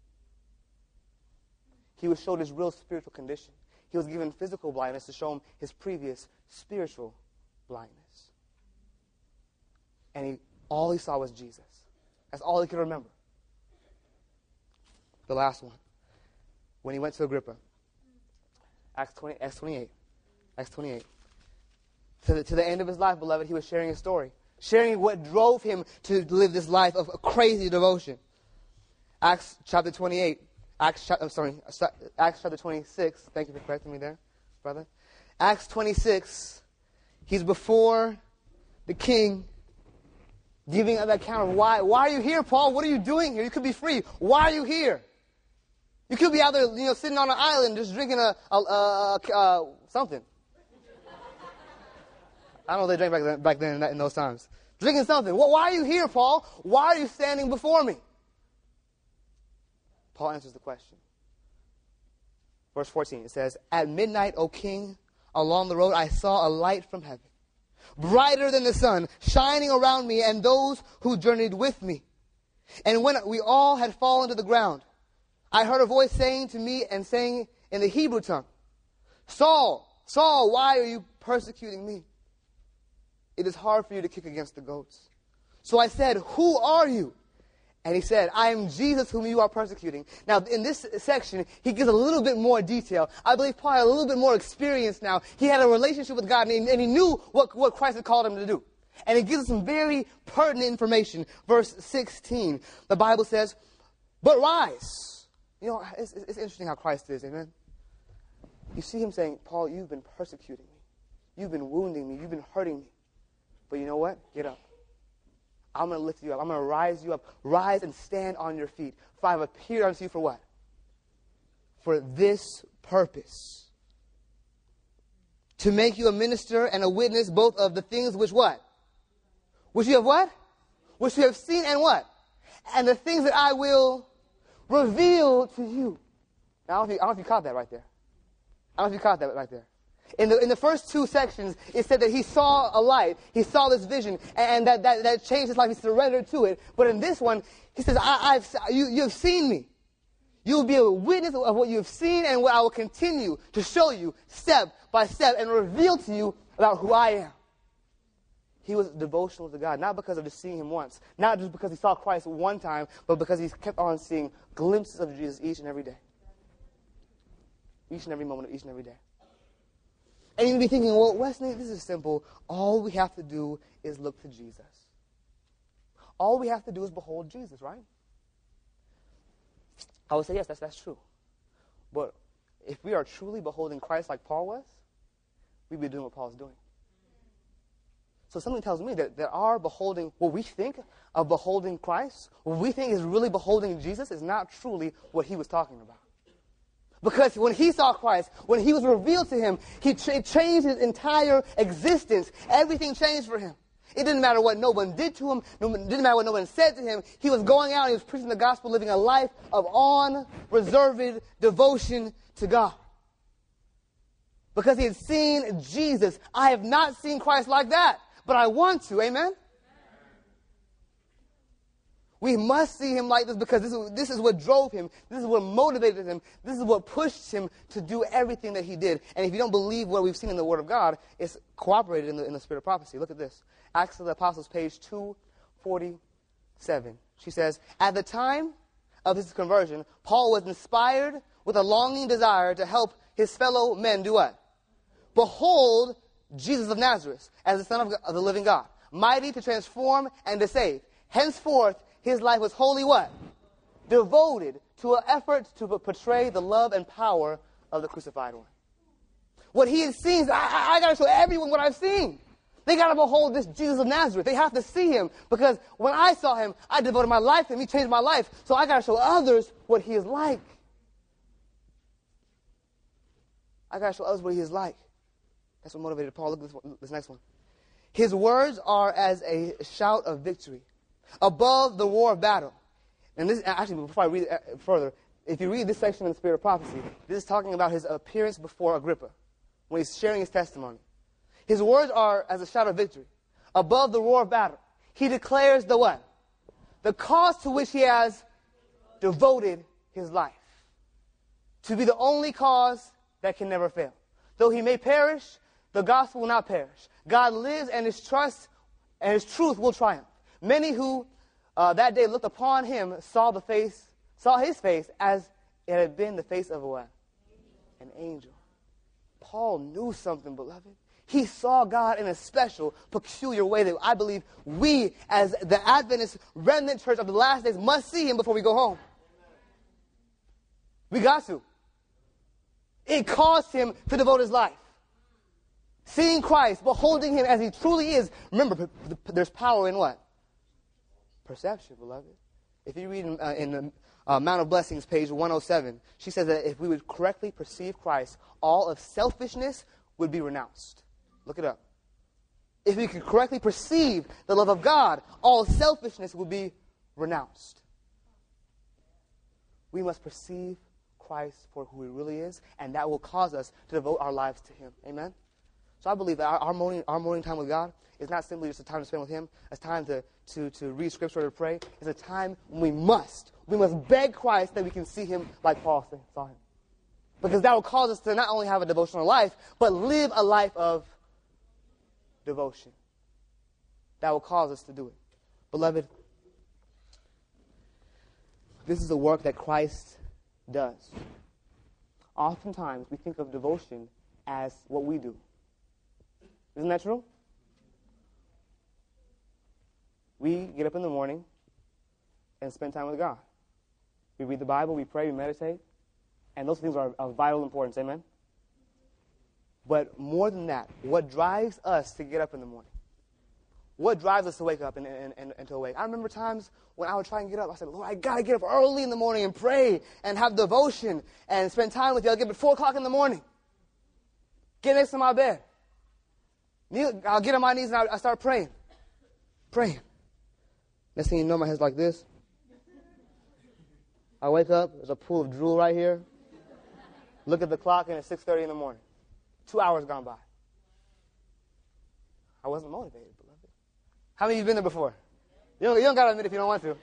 He was showed his real spiritual condition. He was given physical blindness to show him his previous spiritual blindness. And he, all he saw was Jesus. That's all he could remember. The last one. When he went to Agrippa. Acts twenty, Acts twenty-eight. Acts twenty-eight. To the, to the end of his life, beloved, he was sharing his story. Sharing what drove him to live this life of crazy devotion. Acts chapter twenty-eight. Acts, I'm sorry, Acts chapter twenty-six. Thank you for correcting me there, brother. Acts twenty-six. He's before the king, giving an account of why. Why are you here, Paul? What are you doing here? You could be free. Why are you here? You could be out there, you know, sitting on an island just drinking a, a, a, a uh, something. I don't know if they drank back then, back then in, that, in those times. Drinking something. Well, why are you here, Paul? Why are you standing before me? Paul answers the question. Verse fourteen, it says, at midnight, O king, along the road I saw a light from heaven, brighter than the sun, shining around me and those who journeyed with me. And when we all had fallen to the ground, I heard a voice saying to me and saying in the Hebrew tongue, Saul, Saul, why are you persecuting me? It is hard for you to kick against the goats. So I said, who are you? And he said, I am Jesus whom you are persecuting. Now, in this section, he gives a little bit more detail. I believe Paul had a little bit more experience now. He had a relationship with God, and he, and he knew what, what Christ had called him to do. And it gives us some very pertinent information. Verse sixteen, the Bible says, but rise. You know, it's, it's interesting how Christ is, amen? You see him saying, Paul, you've been persecuting me. You've been wounding me. You've been hurting me. But you know what? Get up. I'm going to lift you up. I'm going to rise you up. Rise and stand on your feet. For I have appeared unto you for what? For this purpose. To make you a minister and a witness both of the things which what? Which you have what? Which you have seen and what? And the things that I will reveal to you. Now, I don't know if you, I don't know if you caught that right there. I don't know if you caught that right there. In the, in the first two sections, it said that he saw a light. He saw this vision, and that, that, that changed his life. He surrendered to it. But in this one, he says, I, I've, you, you have seen me. You will be a witness of what you have seen, and what I will continue to show you step by step and reveal to you about who I am. He was devotional to God, not because of just seeing him once, not just because he saw Christ one time, but because he kept on seeing glimpses of Jesus each and every day. Each and every moment of each and every day. And you'd be thinking, well, Wesley, this is simple. All we have to do is look to Jesus. All we have to do is behold Jesus, right? I would say, yes, that's, that's true. But if we are truly beholding Christ like Paul was, we'd be doing what Paul's doing. So something tells me that, that our beholding, what we think of beholding Christ, what we think is really beholding Jesus, is not truly what he was talking about. Because when he saw Christ, when he was revealed to him, he ch- changed his entire existence. Everything changed for him. It didn't matter what no one did to him. No, it didn't matter what no one said to him. He was going out and he was preaching the gospel, living a life of unreserved devotion to God. Because he had seen Jesus. I have not seen Christ like that, but I want to. Amen? We must see him like this because this is, this is what drove him. This is what motivated him. This is what pushed him to do everything that he did. And if you don't believe what we've seen in the Word of God, it's cooperated in the, in the spirit of prophecy. Look at this. Acts of the Apostles, page two forty-seven. She says, at the time of his conversion, Paul was inspired with a longing desire to help his fellow men do what? Behold Jesus of Nazareth as the Son of, God, of the living God, mighty to transform and to save. Henceforth, his life was wholly what? Devoted to an effort to portray the love and power of the crucified one. What he has seen, I, I, I got to show everyone what I've seen. They got to behold this Jesus of Nazareth. They have to see him because when I saw him, I devoted my life to him. He changed my life. So I got to show others what he is like. I got to show others what he is like. That's what motivated Paul. Look at this, one, this next one. His words are as a shout of victory above the roar of battle. And this, actually, before I read it further, if you read this section in the Spirit of Prophecy, this is talking about his appearance before Agrippa, when he's sharing his testimony. His words are as a shout of victory, above the roar of battle. He declares the what? The cause to which he has devoted his life. To be the only cause that can never fail. Though he may perish, the gospel will not perish. God lives and his trust and his truth will triumph. Many who uh, that day looked upon him saw the face, saw his face as it had been the face of a what? An angel. Paul knew something, beloved. He saw God in a special, peculiar way that I believe we, as the Adventist remnant church of the last days, must see him before we go home. We got to. It caused him to devote his life. Seeing Christ, beholding him as he truly is. Remember, there's power in what? Perception, beloved. If you read in, uh, in the uh, Mount of Blessings, page one oh seven, she says that if we would correctly perceive Christ, all of selfishness would be renounced. Look it up. If we could correctly perceive the love of God, all selfishness would be renounced. We must perceive Christ for who he really is, and that will cause us to devote our lives to him. Amen? So I believe that our, our, morning, our morning time with God is not simply just a time to spend with him. It's time to, to, to read scripture or to pray. It's a time when we must. We must beg Christ that we can see him like Paul saw him. Because that will cause us to not only have a devotional life, but live a life of devotion. That will cause us to do it. Beloved, this is a work that Christ does. Oftentimes, we think of devotion as what we do. Isn't that true? We get up in the morning and spend time with God. We read the Bible, we pray, we meditate, and those things are of vital importance, amen? But more than that, what drives us to get up in the morning? What drives us to wake up and, and, and, and to awake? I remember times when I would try and get up, I said, Lord, I got to get up early in the morning and pray and have devotion and spend time with you. I'll get up at four o'clock in the morning. Get next to my bed. I'll get on my knees and I start praying. praying. Next thing you know, my head's like this. I wake up, there's a pool of drool right here. Look at the clock, and it's six thirty in the morning. Two hours gone by. I wasn't motivated, beloved. How many of you have been there before? You don't, you don't got to admit if you don't want to.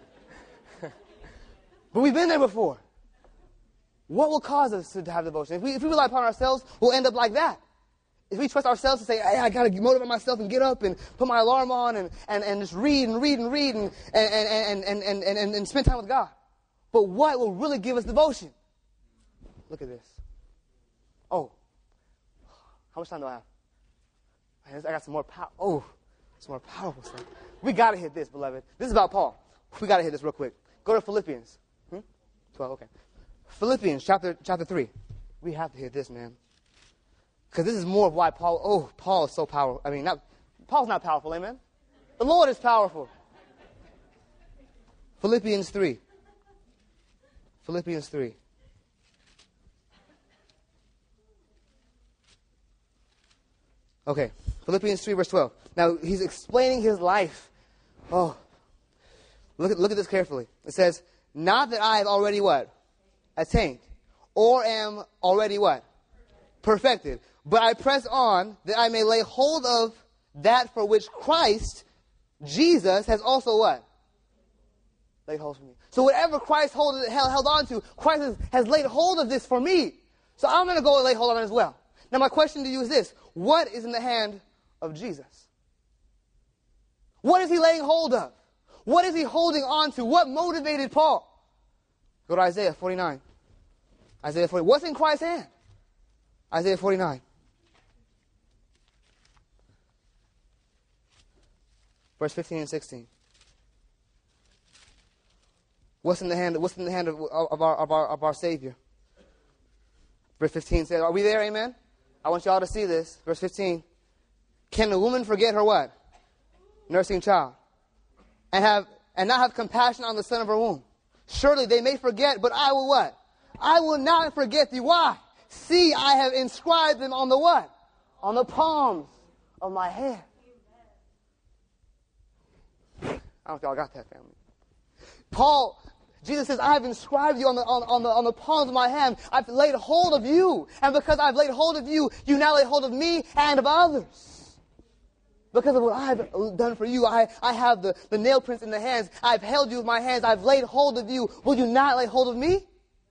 But we've been there before. What will cause us to have devotion? If we, if we rely upon ourselves, we'll end up like that. If we trust ourselves to say, hey, I got to motivate myself and get up and put my alarm on and, and, and just read and read and read and, and, and, and, and, and, and, and spend time with God. But what will really give us devotion? Look at this. Oh, how much time do I have? I got some more power. Oh, some more powerful stuff. We got to hit this, beloved. This is about Paul. We got to hit this real quick. Go to Philippians. Hmm? twelve, okay. Philippians chapter chapter three. We have to hit this, man. Because this is more of why Paul, oh, Paul is so powerful. I mean, not, Paul's not powerful, amen? The Lord is powerful. Philippians three. Philippians three. Okay, Philippians three, verse twelve. Now, he's explaining his life. Oh, look at, look at this carefully. It says, not that I have already what? Attained. Or am already what? Perfected. But I press on that I may lay hold of that for which Christ, Jesus, has also what? Laid hold of me. So whatever Christ hold, held, held on to, Christ has, has laid hold of this for me. So I'm going to go and lay hold of it as well. Now my question to you is this. What is in the hand of Jesus? What is he laying hold of? What is he holding on to? What motivated Paul? Go to Isaiah forty-nine. Isaiah forty. What's in Christ's hand? Isaiah forty-nine. Verse fifteen and sixteen. What's in the hand? What's in the hand of, of our of our of our Savior? Verse fifteen says, "Are we there? Amen." I want you all to see this. Verse fifteen. Can a woman forget her what? Nursing child, and have and not have compassion on the son of her womb? Surely they may forget, but I will what? I will not forget thee. Why? See, I have inscribed them on the what? On the palms of my hand. I don't know if y'all got that, family. Paul, Jesus says, I have inscribed you on the, on, on, the, on the palms of my hand. I've laid hold of you. And because I've laid hold of you, you now lay hold of me and of others. Because of what I've done for you, I, I have the, the nail prints in the hands. I've held you with my hands. I've laid hold of you. Will you not lay hold of me?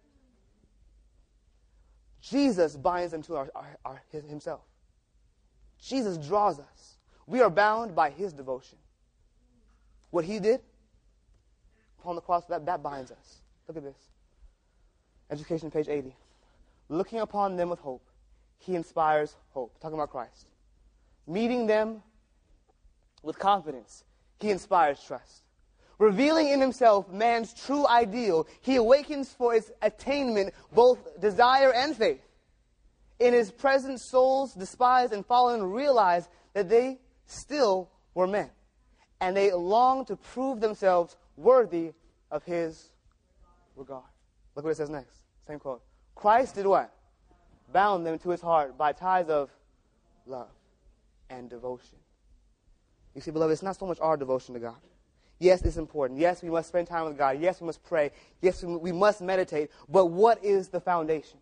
Jesus binds them to our, our, our, his, himself. Jesus draws us. We are bound by his devotion. What he did upon the cross, that, that binds us. Look at this. Education, page eighty. Looking upon them with hope, he inspires hope. Talking about Christ. Meeting them with confidence, he inspires trust. Revealing in himself man's true ideal, he awakens for its attainment both desire and faith. In his present, souls despised and fallen realize that they still were men, and they long to prove themselves worthy of his regard. Look what it says next. Same quote. Christ did what? Bound them to his heart by ties of love and devotion. You see, beloved, it's not so much our devotion to God. Yes, it's important. Yes, we must spend time with God. Yes, we must pray. Yes, we must meditate. But what is the foundation?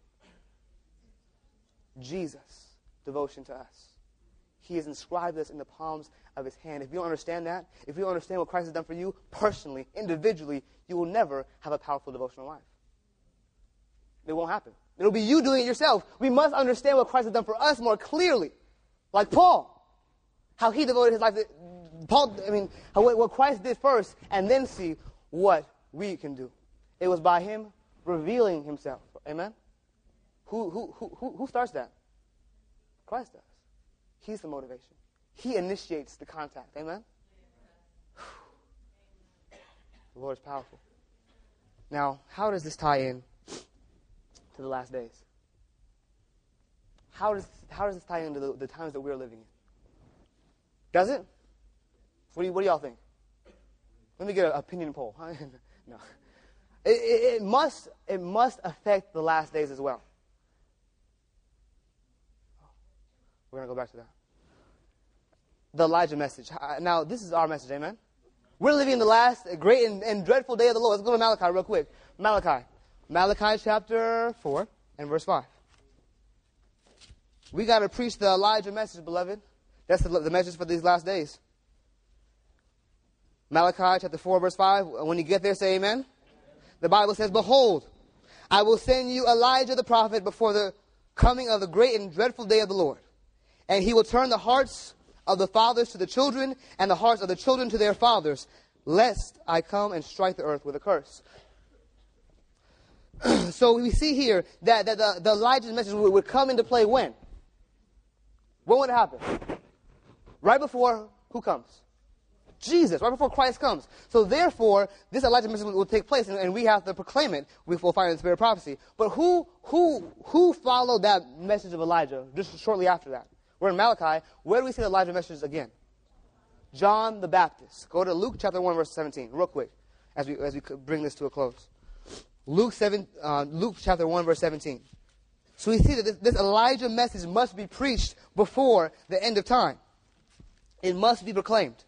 Jesus' devotion to us. He has inscribed us in the palms of his hand. If you don't understand that, if you don't understand what Christ has done for you personally, individually, you will never have a powerful devotional life. It won't happen. It'll be you doing it yourself. We must understand what Christ has done for us more clearly. Like Paul. How he devoted his life to Paul, I mean, how, what Christ did first, and then see what we can do. It was by him revealing himself. Amen? Who, who, who, who starts that? Christ does. He's the motivation. He initiates the contact. Amen? The Lord is powerful. Now, how does this tie in to the last days? How does, how does this tie into the, the times that we're living in? Does it? What do, you, what do y'all think? Let me get an opinion poll. No. It, it, it, must, it must affect the last days as well. We're going to go back to that. the Elijah message. Now, this is our message, amen? We're living in the last great and, and dreadful day of the Lord. Let's go to Malachi real quick. Malachi. Malachi chapter four and verse five. We got to preach the Elijah message, beloved. That's the, the message for these last days. Malachi chapter four, verse five. When you get there, say amen. The Bible says, behold, I will send you Elijah the prophet before the coming of the great and dreadful day of the Lord. And he will turn the hearts of the fathers to the children, and the hearts of the children to their fathers, lest I come and strike the earth with a curse. So we see here that, that the, the Elijah's message would, would come into play when? When would it happen? Right before who comes? Jesus, right before Christ comes. So therefore, this Elijah message will take place, and, and we have to proclaim it. We will find it in the spirit of prophecy. But who, who, who followed that message of Elijah just shortly after that? We're in Malachi. Where do we see the Elijah message again? John the Baptist. Go to Luke chapter one, verse seventeen, real quick, as we as we bring this to a close. Luke seven, uh, Luke chapter one, verse seventeen. So we see that this, this Elijah message must be preached before the end of time. It must be proclaimed.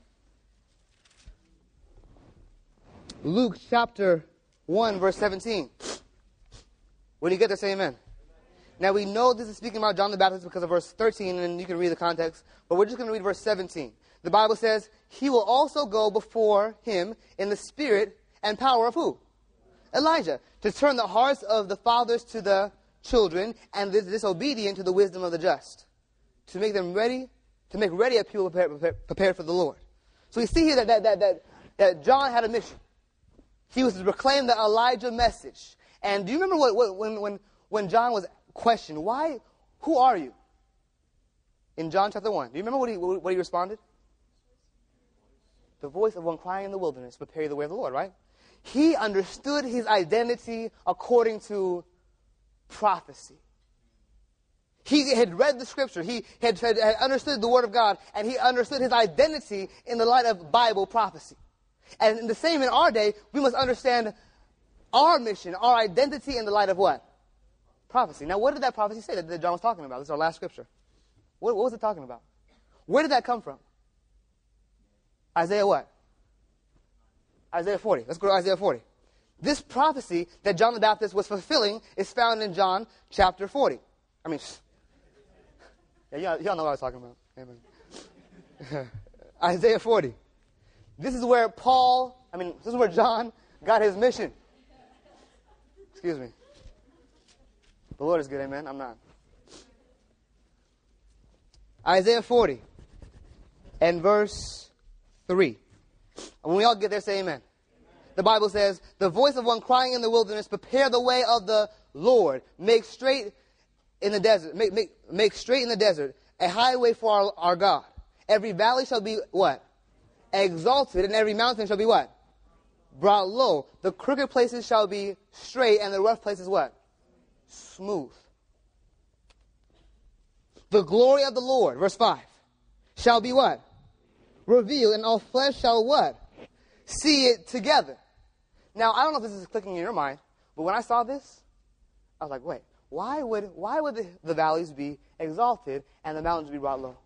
Luke chapter one, verse seventeen. When you get there, say amen. Now we know this is speaking about John the Baptist because of verse thirteen, and you can read the context, but we're just going to read verse seventeen. The Bible says, he will also go before him in the spirit and power of who? Elijah, to turn the hearts of the fathers to the children, and the disobedient to the wisdom of the just, to make them ready, to make ready a people prepared, prepared, prepared for the Lord. So we see here that, that, that, that, that John had a mission. He was to proclaim the Elijah message. And do you remember what, what when, when, when John was questioned, why, who are you? In John chapter one. Do you remember what he, what he responded? The voice of one crying in the wilderness, prepare the way of the Lord, right? He understood his identity according to prophecy. He had read the scripture. He had, had understood the word of God, and he understood his identity in the light of Bible prophecy. And in the same in our day, we must understand our mission, our identity in the light of what? Prophecy. Now, what did that prophecy say that John was talking about? This is our last scripture. What, what was it talking about? Where did that come from? Isaiah what? Isaiah forty. Let's go to Isaiah forty. This prophecy that John the Baptist was fulfilling is found in John chapter forty. I mean, yeah, y'all, y'all know what I was talking about. Amen. Isaiah forty. This is where Paul, I mean, this is where John got his mission. Excuse me. The Lord is good, amen? I'm not. Isaiah forty and verse three. And when we all get there, say amen. Amen. The Bible says, the voice of one crying in the wilderness, prepare the way of the Lord. Make straight in the desert. Make, make, make straight in the desert a highway for our, our God. Every valley shall be what? Exalted, and every mountain shall be what? Brought low. The crooked places shall be straight, and the rough places what? Smooth. The glory of the Lord, verse five, shall be what? Revealed, and all flesh shall what? See it together. Now, I don't know if this is clicking in your mind, but when I saw this, I was like, wait, why would why would the, the valleys be exalted and the mountains be brought low?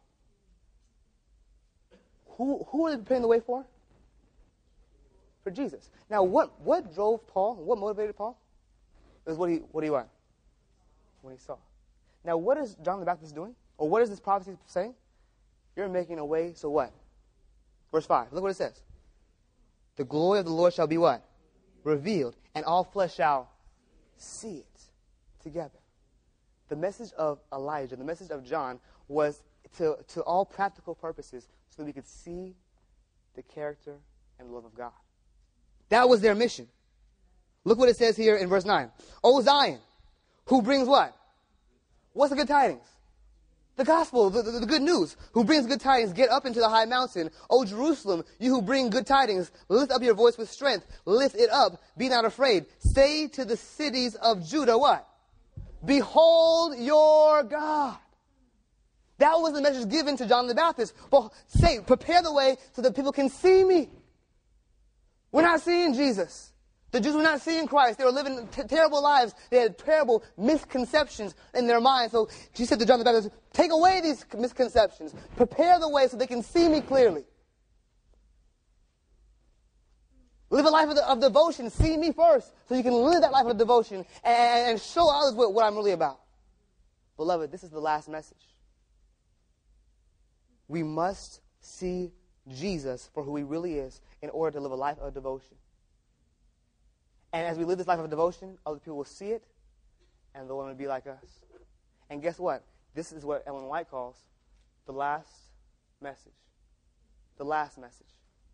Who who are they preparing the way for? For Jesus. Now, what, what drove Paul? What motivated Paul? Is what he what he what? What he saw. Now, what is John the Baptist doing? Or what is this prophecy saying? You're making a way, so what? Verse five. Look what it says. The glory of the Lord shall be what? Revealed, and all flesh shall see it together. The message of Elijah, the message of John, was to, to all practical purposes so that we could see the character and love of God. That was their mission. Look what it says here in verse nine. O Zion, who brings what? What's the good tidings? The gospel, the, the, the good news. Who brings good tidings, get up into the high mountain. O Jerusalem, you who bring good tidings, lift up your voice with strength. Lift it up, be not afraid. Say to the cities of Judah what? Behold your God. That was the message given to John the Baptist. Well, say, prepare the way so that people can see me. We're not seeing Jesus. The Jews were not seeing Christ. They were living t- terrible lives. They had terrible misconceptions in their minds. So Jesus said to John the Baptist, take away these misconceptions. Prepare the way so they can see me clearly. Live a life of, the, of devotion. See me first so you can live that life of devotion and, and show others what, what I'm really about. Beloved, this is the last message. We must see Jesus for who he really is in order to live a life of devotion. And as we live this life of devotion, other people will see it, and they'll want to be like us. And guess what? This is what Ellen White calls the last message. The last message.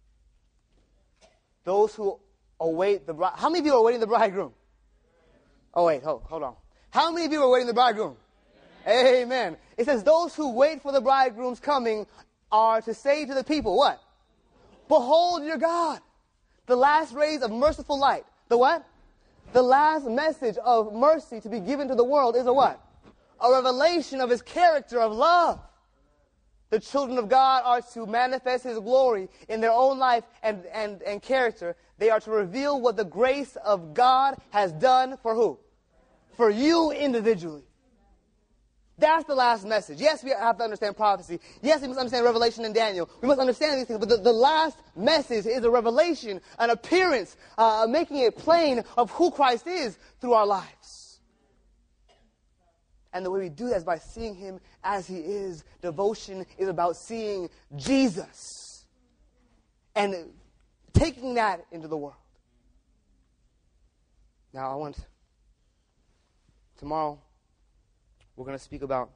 Those who await the bride. How many of you are awaiting the bridegroom? Oh, wait, hold, hold on. How many of you are awaiting the bridegroom? Amen. Amen. It says, those who wait for the bridegroom's coming are to say to the people, what? Behold your God. The last rays of merciful light. The what? The last message of mercy to be given to the world is a what? A revelation of his character of love. The children of God are to manifest his glory in their own life and, and, and character. They are to reveal what the grace of God has done for who? For you individually. That's the last message. Yes, we have to understand prophecy. Yes, we must understand Revelation and Daniel. We must understand these things. But the, the last message is a revelation, an appearance, uh, making it plain of who Christ is through our lives. And the way we do that is by seeing him as he is. Devotion is about seeing Jesus and taking that into the world. Now, I want, tomorrow, we're going to speak about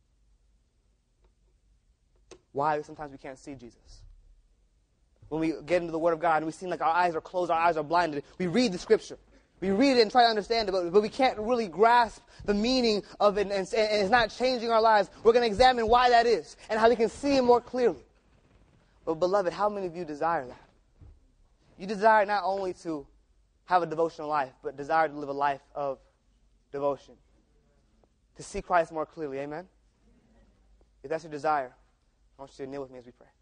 why sometimes we can't see Jesus. When we get into the Word of God and we seem like our eyes are closed, our eyes are blinded, we read the Scripture. We read it and try to understand it, but, but we can't really grasp the meaning of it, and, and it's not changing our lives. We're going to examine why that is and how we can see it more clearly. But beloved, how many of you desire that? You desire not only to have a devotional life, but desire to live a life of devotion. To see Christ more clearly, amen? If that's your desire, I want you to kneel with me as we pray.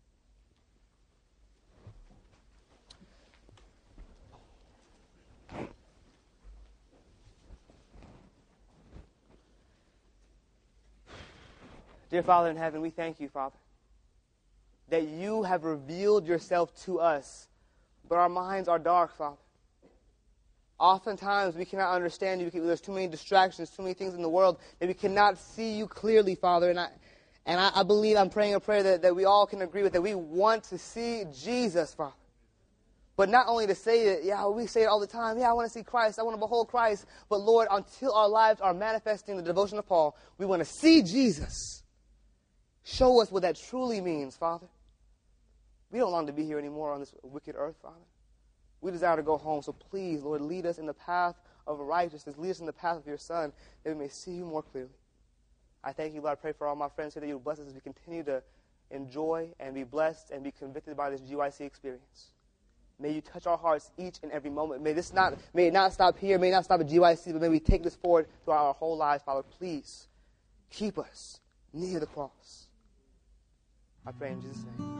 Dear Father in heaven, we thank you, Father, that you have revealed yourself to us, but our minds are dark, Father. Oftentimes, we cannot understand you because there's too many distractions, too many things in the world that we cannot see you clearly, Father. And I, and I, I believe I'm praying a prayer that, that we all can agree with, that we want to see Jesus, Father. But not only to say it, yeah, we say it all the time, yeah, I want to see Christ, I want to behold Christ. But Lord, until our lives are manifesting the devotion of Paul, we want to see Jesus. Show us what that truly means, Father. We don't long to be here anymore on this wicked earth, Father. We desire to go home. So please, Lord, lead us in the path of righteousness. Lead us in the path of your Son, that we may see you more clearly. I thank you, Lord. I pray for all my friends here that you will bless us as we continue to enjoy and be blessed and be convicted by this G Y C experience. May you touch our hearts each and every moment. May this not, may it not stop here, may it not stop at G Y C, but may we take this forward throughout our whole lives, Father. Please keep us near the cross. I pray in Jesus' name.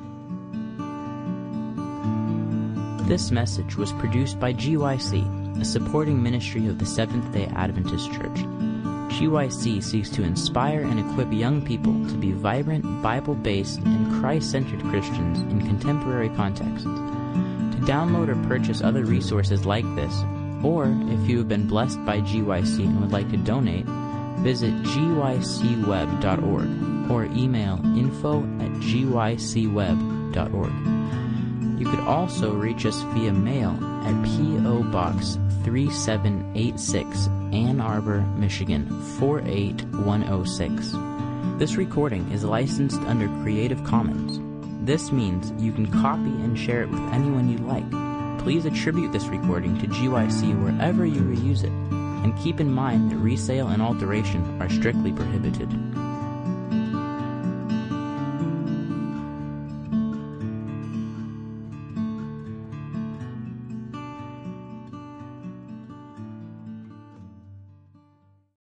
This message was produced by G Y C, a supporting ministry of the Seventh-day Adventist Church. G Y C seeks to inspire and equip young people to be vibrant, Bible-based, and Christ-centered Christians in contemporary contexts. To download or purchase other resources like this, or if you have been blessed by G Y C and would like to donate, visit G Y C web dot org or email info at G Y C web dot org. You could also reach us via mail at P O Box three seven eight six, Ann Arbor, Michigan four eight one oh six. This recording is licensed under Creative Commons. This means you can copy and share it with anyone you like. Please attribute this recording to G Y C wherever you reuse it, and keep in mind that resale and alteration are strictly prohibited.